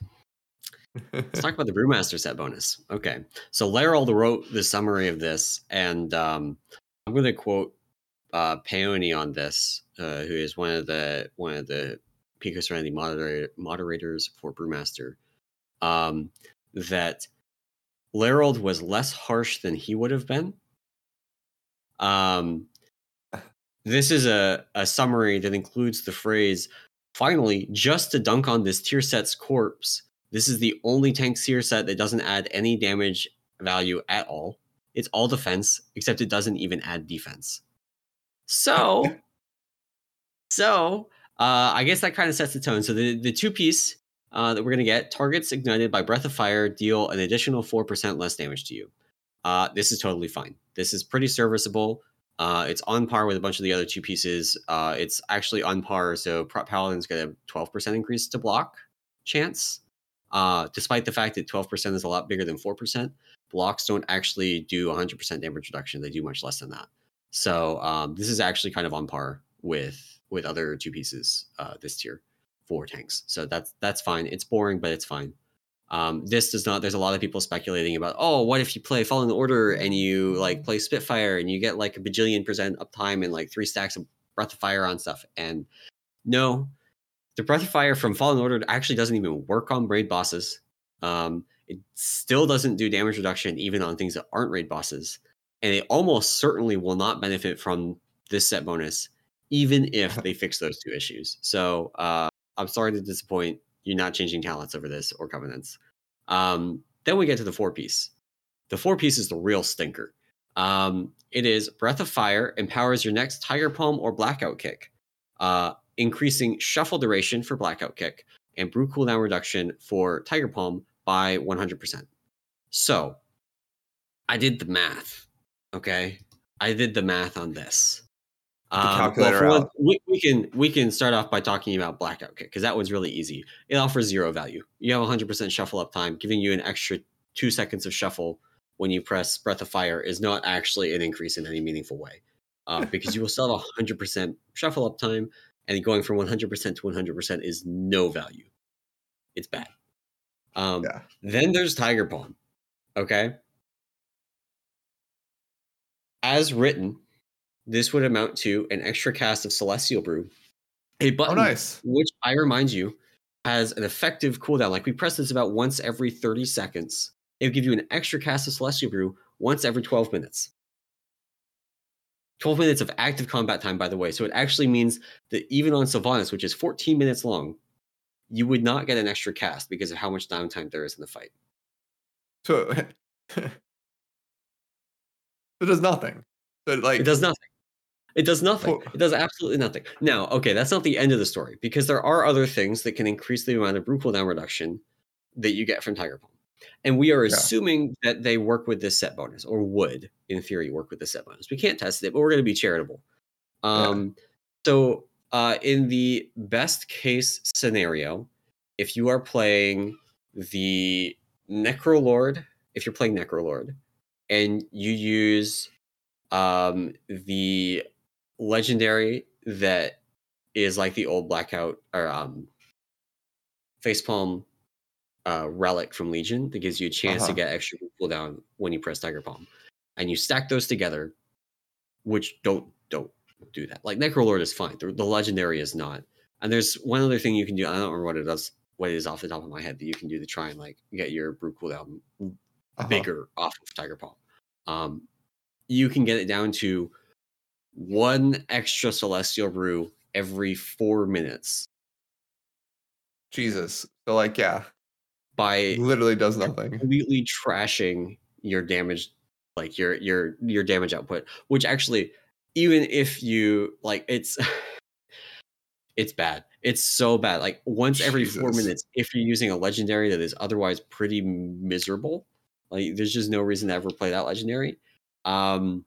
let's talk about the Brewmaster set bonus. Okay, so Lerald wrote the summary of this, and um, I'm going to quote uh, Peony on this, uh, who is one of the one of the Pico Serenity moderator, moderators for Brewmaster. Um, that Lerald was less harsh than he would have been. Um, this is a, a summary that includes the phrase, finally, just to dunk on this tier set's corpse. This is the only tank tier set that doesn't add any damage value at all. It's all defense, except it doesn't even add defense. So, so uh, I guess that kind of sets the tone. So the, the two piece uh, that we're going to get, targets ignited by Breath of Fire deal an additional four percent less damage to you. Uh, this is totally fine. This is pretty serviceable. Uh, it's on par with a bunch of the other two pieces. Uh, it's actually on par. So Paladin's got a twelve percent increase to block chance. Uh, despite the fact that twelve percent is a lot bigger than four percent, blocks don't actually do one hundred percent damage reduction. They do much less than that. So um, this is actually kind of on par with with other two pieces uh, this tier for tanks. So that's that's fine. It's boring, but it's fine. Um, this does not. There's a lot of people speculating about, oh, what if you play Fallen Order and you like play Spitfire and you get like a bajillion percent uptime and like three stacks of Breath of Fire on stuff? And no, the Breath of Fire from Fallen Order actually doesn't even work on raid bosses. Um, it still doesn't do damage reduction even on things that aren't raid bosses, and it almost certainly will not benefit from this set bonus, even if they fix those two issues. So uh, I'm sorry to disappoint. You're not changing talents over this or covenants. Um, then we get to the four piece. The four piece is the real stinker. Um, it is Breath of Fire empowers your next Tiger Palm or Blackout Kick, uh, increasing shuffle duration for Blackout Kick and brew cooldown reduction for Tiger Palm by one hundred percent. So I did the math. Okay, I did the math on this. Get the Um, well, calculator for one, out. we, we can we can start off by talking about Blackout Kick because that one's really easy. It offers zero value. You have one hundred percent shuffle up time, giving you an extra two seconds of shuffle when you press Breath of Fire is not actually an increase in any meaningful way, uh, because you will still have one hundred percent shuffle up time, and going from one hundred percent to one hundred percent is no value. It's bad. Um, Yeah. then there's Tiger Palm. Okay, as written, this would amount to an extra cast of Celestial Brew, a button Oh, nice. which I remind you has an effective cooldown. Like we press this about once every thirty seconds. It would give you an extra cast of Celestial Brew once every twelve minutes. twelve minutes of active combat time, by the way. So it actually means that even on Sylvanas, which is fourteen minutes long, you would not get an extra cast because of how much downtime there is in the fight. So it does nothing. So like It does nothing. It does nothing. For- It does absolutely nothing. Now, okay, that's not the end of the story because there are other things that can increase the amount of brew cooldown reduction that you get from Tiger Palm. And we are Yeah. assuming that they work with this set bonus, or would, in theory, work with this set bonus. We can't test it, but we're going to be charitable. Um, So, uh, in the best case scenario, if you are playing the Necrolord, if you're playing Necrolord, and you use um, the legendary that is like the old Blackout or um, Facepalm uh, relic from Legion that gives you a chance Uh-huh. to get extra cooldown when you press Tiger Palm, and you stack those together, which don't don't do that. Like Necrolord is fine, the, the legendary is not. And there's one other thing you can do. I don't remember what it does, what it is off the top of my head that you can do to try and like get your brew cooldown Uh-huh. bigger off of Tiger Palm. Um, you can get it down to one extra Celestial Brew every four minutes Jesus. So like yeah, by literally does nothing. completely trashing your damage, like your your your damage output. Which actually, even if you like, it's it's bad. It's so bad. Like once every four Jesus. minutes, if you're using a legendary that is otherwise pretty miserable, like there's just no reason to ever play that legendary. Um,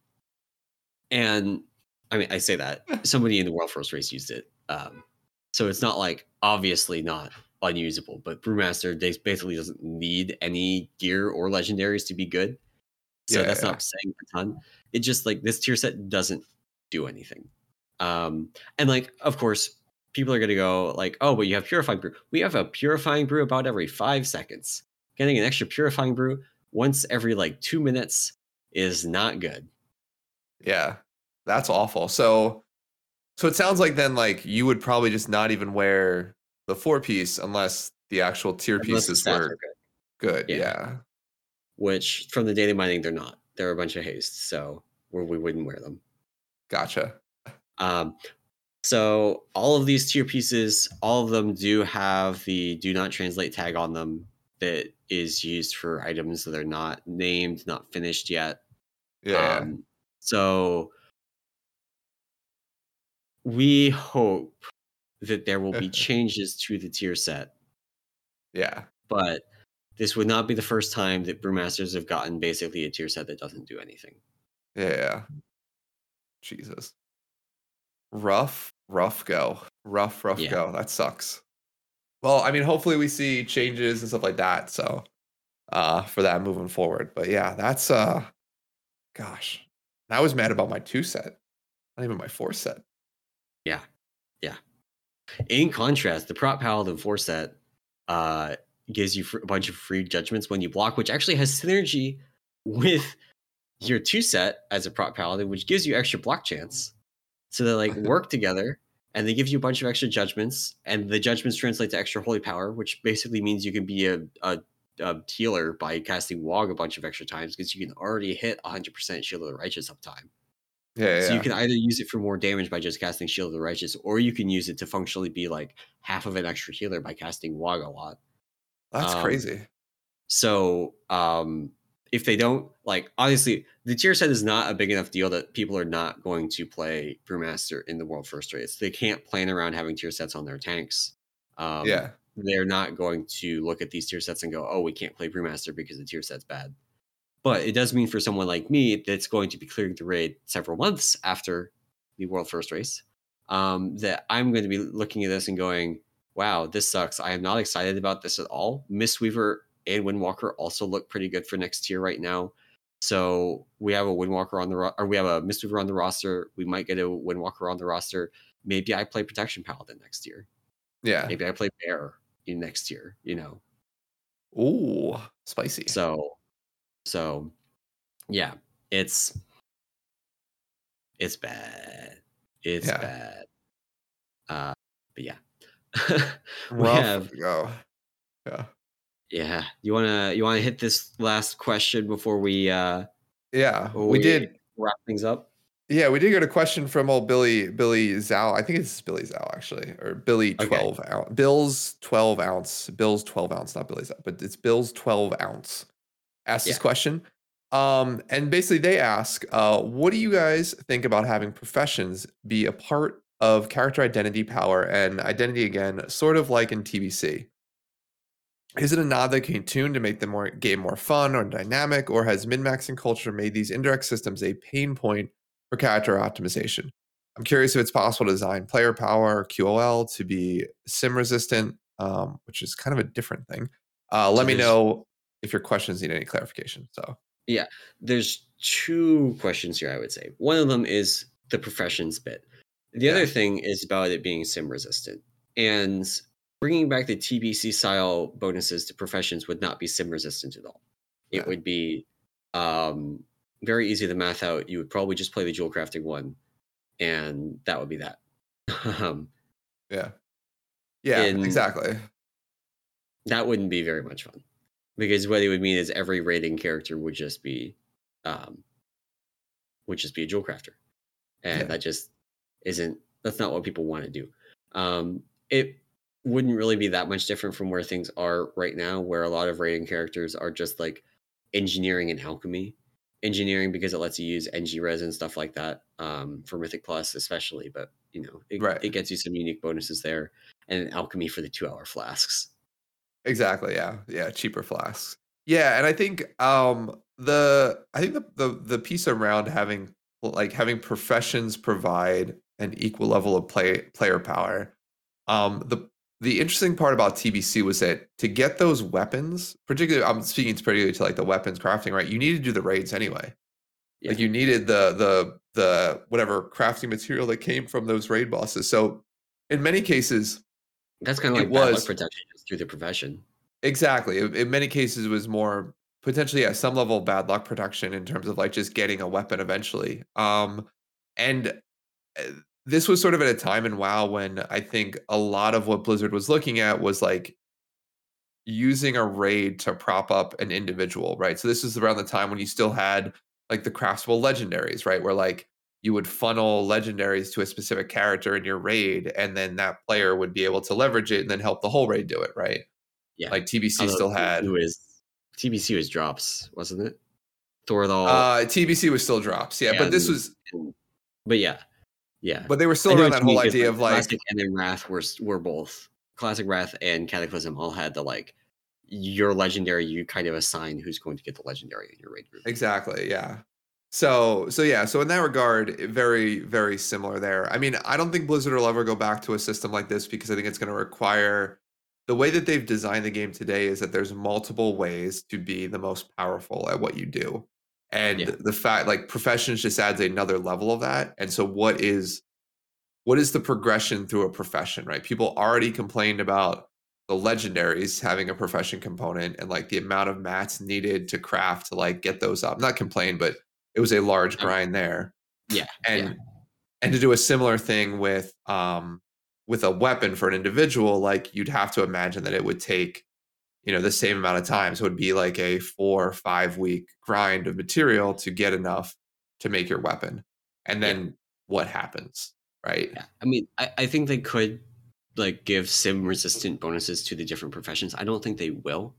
and I mean, I say that somebody in the World First Race used it, um, so it's not like obviously not unusable. But Brewmaster they basically doesn't need any gear or legendaries to be good, so Yeah, that's yeah. not saying a ton. It just like this tier set doesn't do anything, um, and like of course people are gonna go like, oh, but you have Purifying Brew. We have a Purifying Brew about every five seconds. Getting an extra Purifying Brew once every like two minutes is not good. Yeah. That's awful. So so it sounds like then like you would probably just not even wear the four piece unless the actual tier Unless the pieces stats were are good. good. Yeah. Yeah. Which from the data mining, they're not. They're a bunch of haste, so where we wouldn't wear them. Gotcha. Um, so all of these tier pieces, all of them do have the do not translate tag on them that is used for items that are not named, not finished yet. Yeah. Um, so we hope that there will be changes to the tier set, yeah. but this would not be the first time that Brewmasters have gotten basically a tier set that doesn't do anything. Yeah. Jesus. Rough, rough go. Rough, rough Yeah. go. That sucks. Well, I mean, hopefully we see changes and stuff like that. So uh for that moving forward. But yeah, that's uh gosh. I was mad about my two set. Not even my four set. Yeah. Yeah. In contrast, the Prop Paladin four set uh, gives you a bunch of free judgments when you block, which actually has synergy with your two set as a Prop Paladin, which gives you extra block chance. So they like work together and they give you a bunch of extra judgments, and the judgments translate to extra holy power, which basically means you can be a, a, a healer by casting Wog a bunch of extra times because you can already hit one hundred percent Shield of the Righteous uptime. Yeah, So yeah. you can either use it for more damage by just casting Shield of the Righteous, or you can use it to functionally be like half of an extra healer by casting Wog a lot. That's Um, crazy. So um, if they don't, like, obviously, the tier set is not a big enough deal that people are not going to play Brewmaster in the World First Race. They can't plan around having tier sets on their tanks. Um, Yeah. They're not going to look at these tier sets and go, oh, we can't play Brewmaster because the tier set's bad. But it does mean for someone like me that's going to be clearing the raid several months after the World First Race, um, that I'm going to be looking at this and going, wow, this sucks. I am not excited about this at all. Mistweaver and Windwalker also look pretty good for next year right now. So we have a Windwalker on the ro- or we have a Mistweaver on the roster. We might get a Windwalker on the roster. Maybe I play Protection Paladin next year. Yeah. Maybe I play Bear in next year, you know. Ooh, spicy. So So, yeah, it's It's bad. It's Yeah. bad. Uh, but yeah, we Rough have. go. Yeah. Yeah, you wanna you wanna hit this last question before we uh Yeah. before We we did. wrap things up? Yeah, we did get a question from old Billy Billy Zhao. I think it's Billy Zhao actually, or Billy Okay. twelve ounce. Bill's twelve ounce. Bill's twelve ounce, not Billy Zhao, but it's Bill's twelve ounce. Asked this Yeah. question. Um, and basically they ask, uh, what do you guys think about having professions be a part of character identity power and identity again, sort of like in T B C? Is it a nod that can tune to make the more game more fun or dynamic, or has min-maxing culture made these indirect systems a pain point for character optimization? I'm curious if it's possible to design player power Q O L to be sim resistant, um, which is kind of a different thing. Uh, So let me there's know if your questions need any clarification. So yeah, there's two questions here, I would say. One of them is the professions bit. The other yeah, thing is about it being sim resistant. And bringing back the T B C style bonuses to professions would not be sim resistant at all. It yeah, would be um, very easy to math out. You would probably just play the jewel crafting one, and that would be that. um, yeah, yeah, and exactly. that wouldn't be very much fun because what it would mean is every raiding character would just be um, would just be a jewel crafter, and Yeah, that just isn't that's not what people want to do. Um, it wouldn't really be that much different from where things are right now, where a lot of raiding characters are just like engineering and alchemy. Engineering because it lets you use N G res and stuff like that um, for Mythic Plus, especially. But you know, it, right. it gets you some unique bonuses there, and alchemy for the two-hour flasks. Exactly, yeah. Yeah, cheaper flasks. Yeah, and I think um the I think the the the piece around having like having professions provide an equal level of play player power. Um the the interesting part about T B C was that to get those weapons, particularly I'm speaking particularly to like the weapons crafting, right? You need to do the raids anyway. Yeah, Like you needed the the the whatever crafting material that came from those raid bosses. So in many cases, that's kind of it like bad luck was protection just through the profession. exactly. In in many cases, it was more potentially at some level of bad luck production in terms of like just getting a weapon eventually. Um, and uh, this was sort of at a time in WoW when I think a lot of what Blizzard was looking at was like using a raid to prop up an individual, right? So this is around the time when you still had like the craftable legendaries, right? Where like you would funnel legendaries to a specific character in your raid, and then that player would be able to leverage it and then help the whole raid do it, right? Yeah, Like T B C although still T B C had was T B C was drops, wasn't it? Thorthal uh T B C was still drops, yeah, but this and, was and but yeah, yeah. but they were I still know around what that you whole mean because idea like of like classic and then Wrath were were both classic Wrath and Cataclysm all had the like your legendary. You kind of assign who's going to get the legendary in your raid group. exactly, yeah. So so yeah, so in that regard, very, very similar there. I mean, I don't think Blizzard will ever go back to a system like this because I think it's going to require the way that they've designed the game today is that there's multiple ways to be the most powerful at what you do. And Yeah, the fact like professions just adds another level of that. And so what is what is the progression through a profession, right? People already complained about the legendaries having a profession component and like the amount of mats needed to craft to like get those up. Not complain, but it was a large um, grind there. yeah, yeah. And and to do a similar thing with um with a weapon for an individual, like you'd have to imagine that it would take, you know, the same amount of time. So it'd be like a four or five week grind of material to get enough to make your weapon. And Yeah. then what happens, right? Yeah. I mean, I, I think they could like give sim resistant bonuses to the different professions. I don't think they will.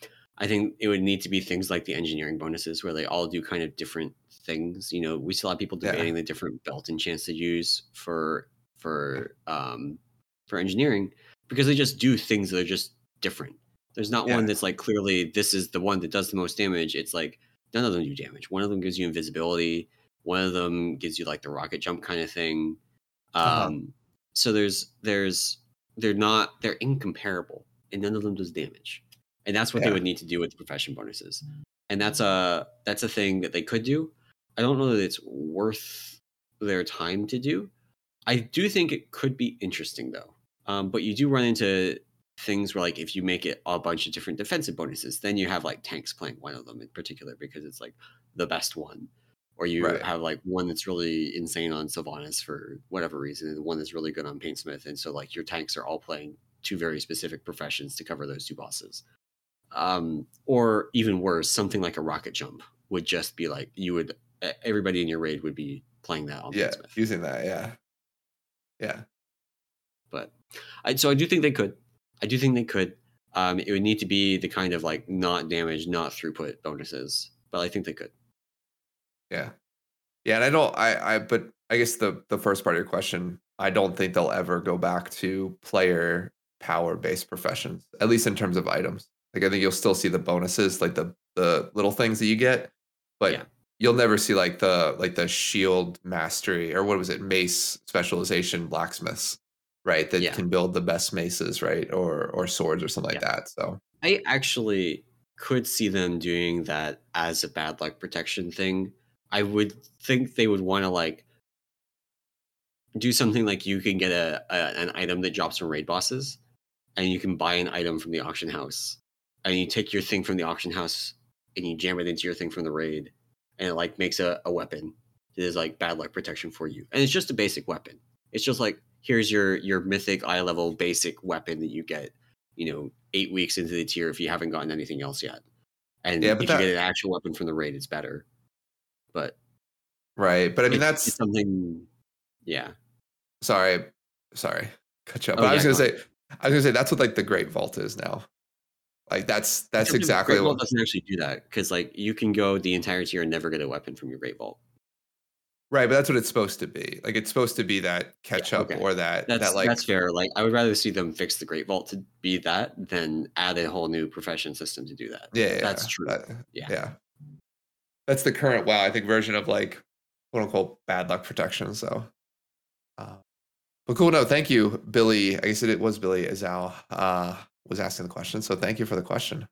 I think it would need to be things like the engineering bonuses where they all do kind of different things. You know, we still have people Yeah. debating the different belt enchants to use for for um for engineering because they just do things that are just different. There's not one Yeah. that's like clearly this is the one that does the most damage. It's like none of them do damage. One of them gives you invisibility. One of them gives you like the rocket jump kind of thing. Uh-huh. Um, so there's there's they're not they're incomparable, and none of them does damage, and that's what they Yeah. would need to do with the profession bonuses, and that's a that's a thing that they could do. I don't know that it's worth their time to do. I do think it could be interesting though, um, but you do run into things where like if you make it a bunch of different defensive bonuses, then you have like tanks playing one of them in particular because it's like the best one. or you Right. have like one that's really insane on Sylvanas for whatever reason, and one that's really good on Paintsmith, and so like your tanks are all playing two very specific professions to cover those two bosses. Um, or even worse, something like a rocket jump would just be like you would everybody in your raid would be playing that on Yeah, Paintsmith. using that, yeah. Yeah. But I so I do think they could. I do think they could. Um, it would need to be the kind of like not damage, not throughput bonuses, but I think they could. Yeah. Yeah, and I don't I I but I guess the the first part of your question, I don't think they'll ever go back to player power based professions, at least in terms of items. Like I think you'll still see the bonuses, like the the little things that you get, but Yeah. you'll never see like the like the shield mastery or what was it, mace specialization blacksmiths, right? That Yeah. can build the best maces, right? Or or swords or something like Yeah. that. So I actually could see them doing that as a bad luck protection thing. I would think they would want to like do something like you can get a, a an item that drops from raid bosses, and you can buy an item from the auction house, and you take your thing from the auction house and you jam it into your thing from the raid, and it like makes a, a weapon that is like bad luck protection for you. And it's just a basic weapon. It's just like here's your your mythic eye level basic weapon that you get, you know, eight weeks into the tier if you haven't gotten anything else yet. And yeah, if but you that get an actual weapon from the raid, it's better. But right. But I mean it's, that's it's something. Yeah. sorry, sorry, cut you up. Oh But I yeah. was gonna Go on. say I was gonna say that's what like the Great Vault is now. Like that's that's Except the exactly Great Vault what doesn't actually do that because like you can go the entire tier and never get a weapon from your Great Vault. right, but that's what it's supposed to be. Like it's supposed to be that catch Yeah, up okay. or that That's that like that's fair. Like I would rather see them fix the Great Vault to be that than add a whole new profession system to do that. yeah, yeah, That's true. that- Yeah. yeah. That's the current WoW, I think, version of like quote unquote bad luck protection. So, uh, but cool. No, thank you, Billy. I guess it was Billy Azal uh, was asking the question. So thank you for the question.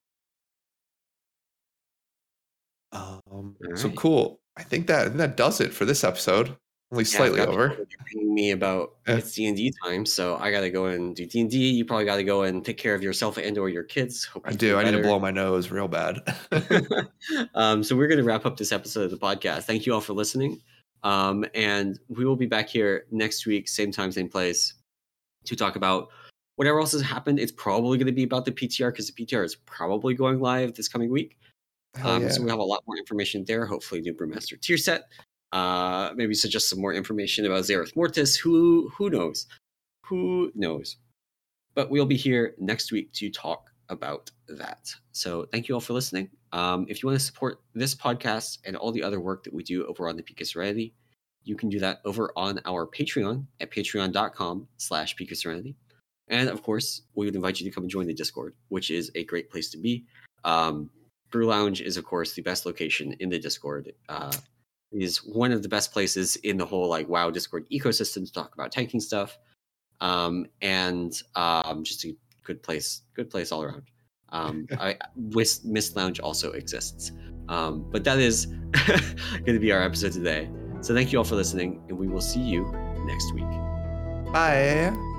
Um, All so right. cool. I think that I think that does it for this episode. Only Yeah, slightly I've got over. people that are pinging me about Yeah. it's D and D time, so I gotta go and do D and D. You probably gotta go and take care of yourself and or your kids. Hope I you do. feel I need to better. blow my nose real bad. um, so we're gonna wrap up this episode of the podcast. Thank you all for listening. Um, and we will be back here next week, same time, same place, to talk about whatever else has happened. It's probably going to be about the P T R because the P T R is probably going live this coming week. Hell Um, yeah. So we have a lot more information there. Hopefully, new Brewmaster tier set. Uh, maybe suggest some more information about Zereth Mortis. Who who knows? Who knows? But we'll be here next week to talk about that. So thank you all for listening. Um, if you want to support this podcast and all the other work that we do over on the Pika Serenity, you can do that over on our Patreon at patreon.com slash Pika Serenity. And of course, we would invite you to come and join the Discord, which is a great place to be. Um, Brew Lounge is, of course, the best location in the Discord. Uh, it is one of the best places in the whole like WoW Discord ecosystem to talk about tanking stuff. Um, and um, just a good place, good place all around. Um, I, Mist Lounge also exists. Um, but that is going to be our episode today. So thank you all for listening, and we will see you next week. Bye.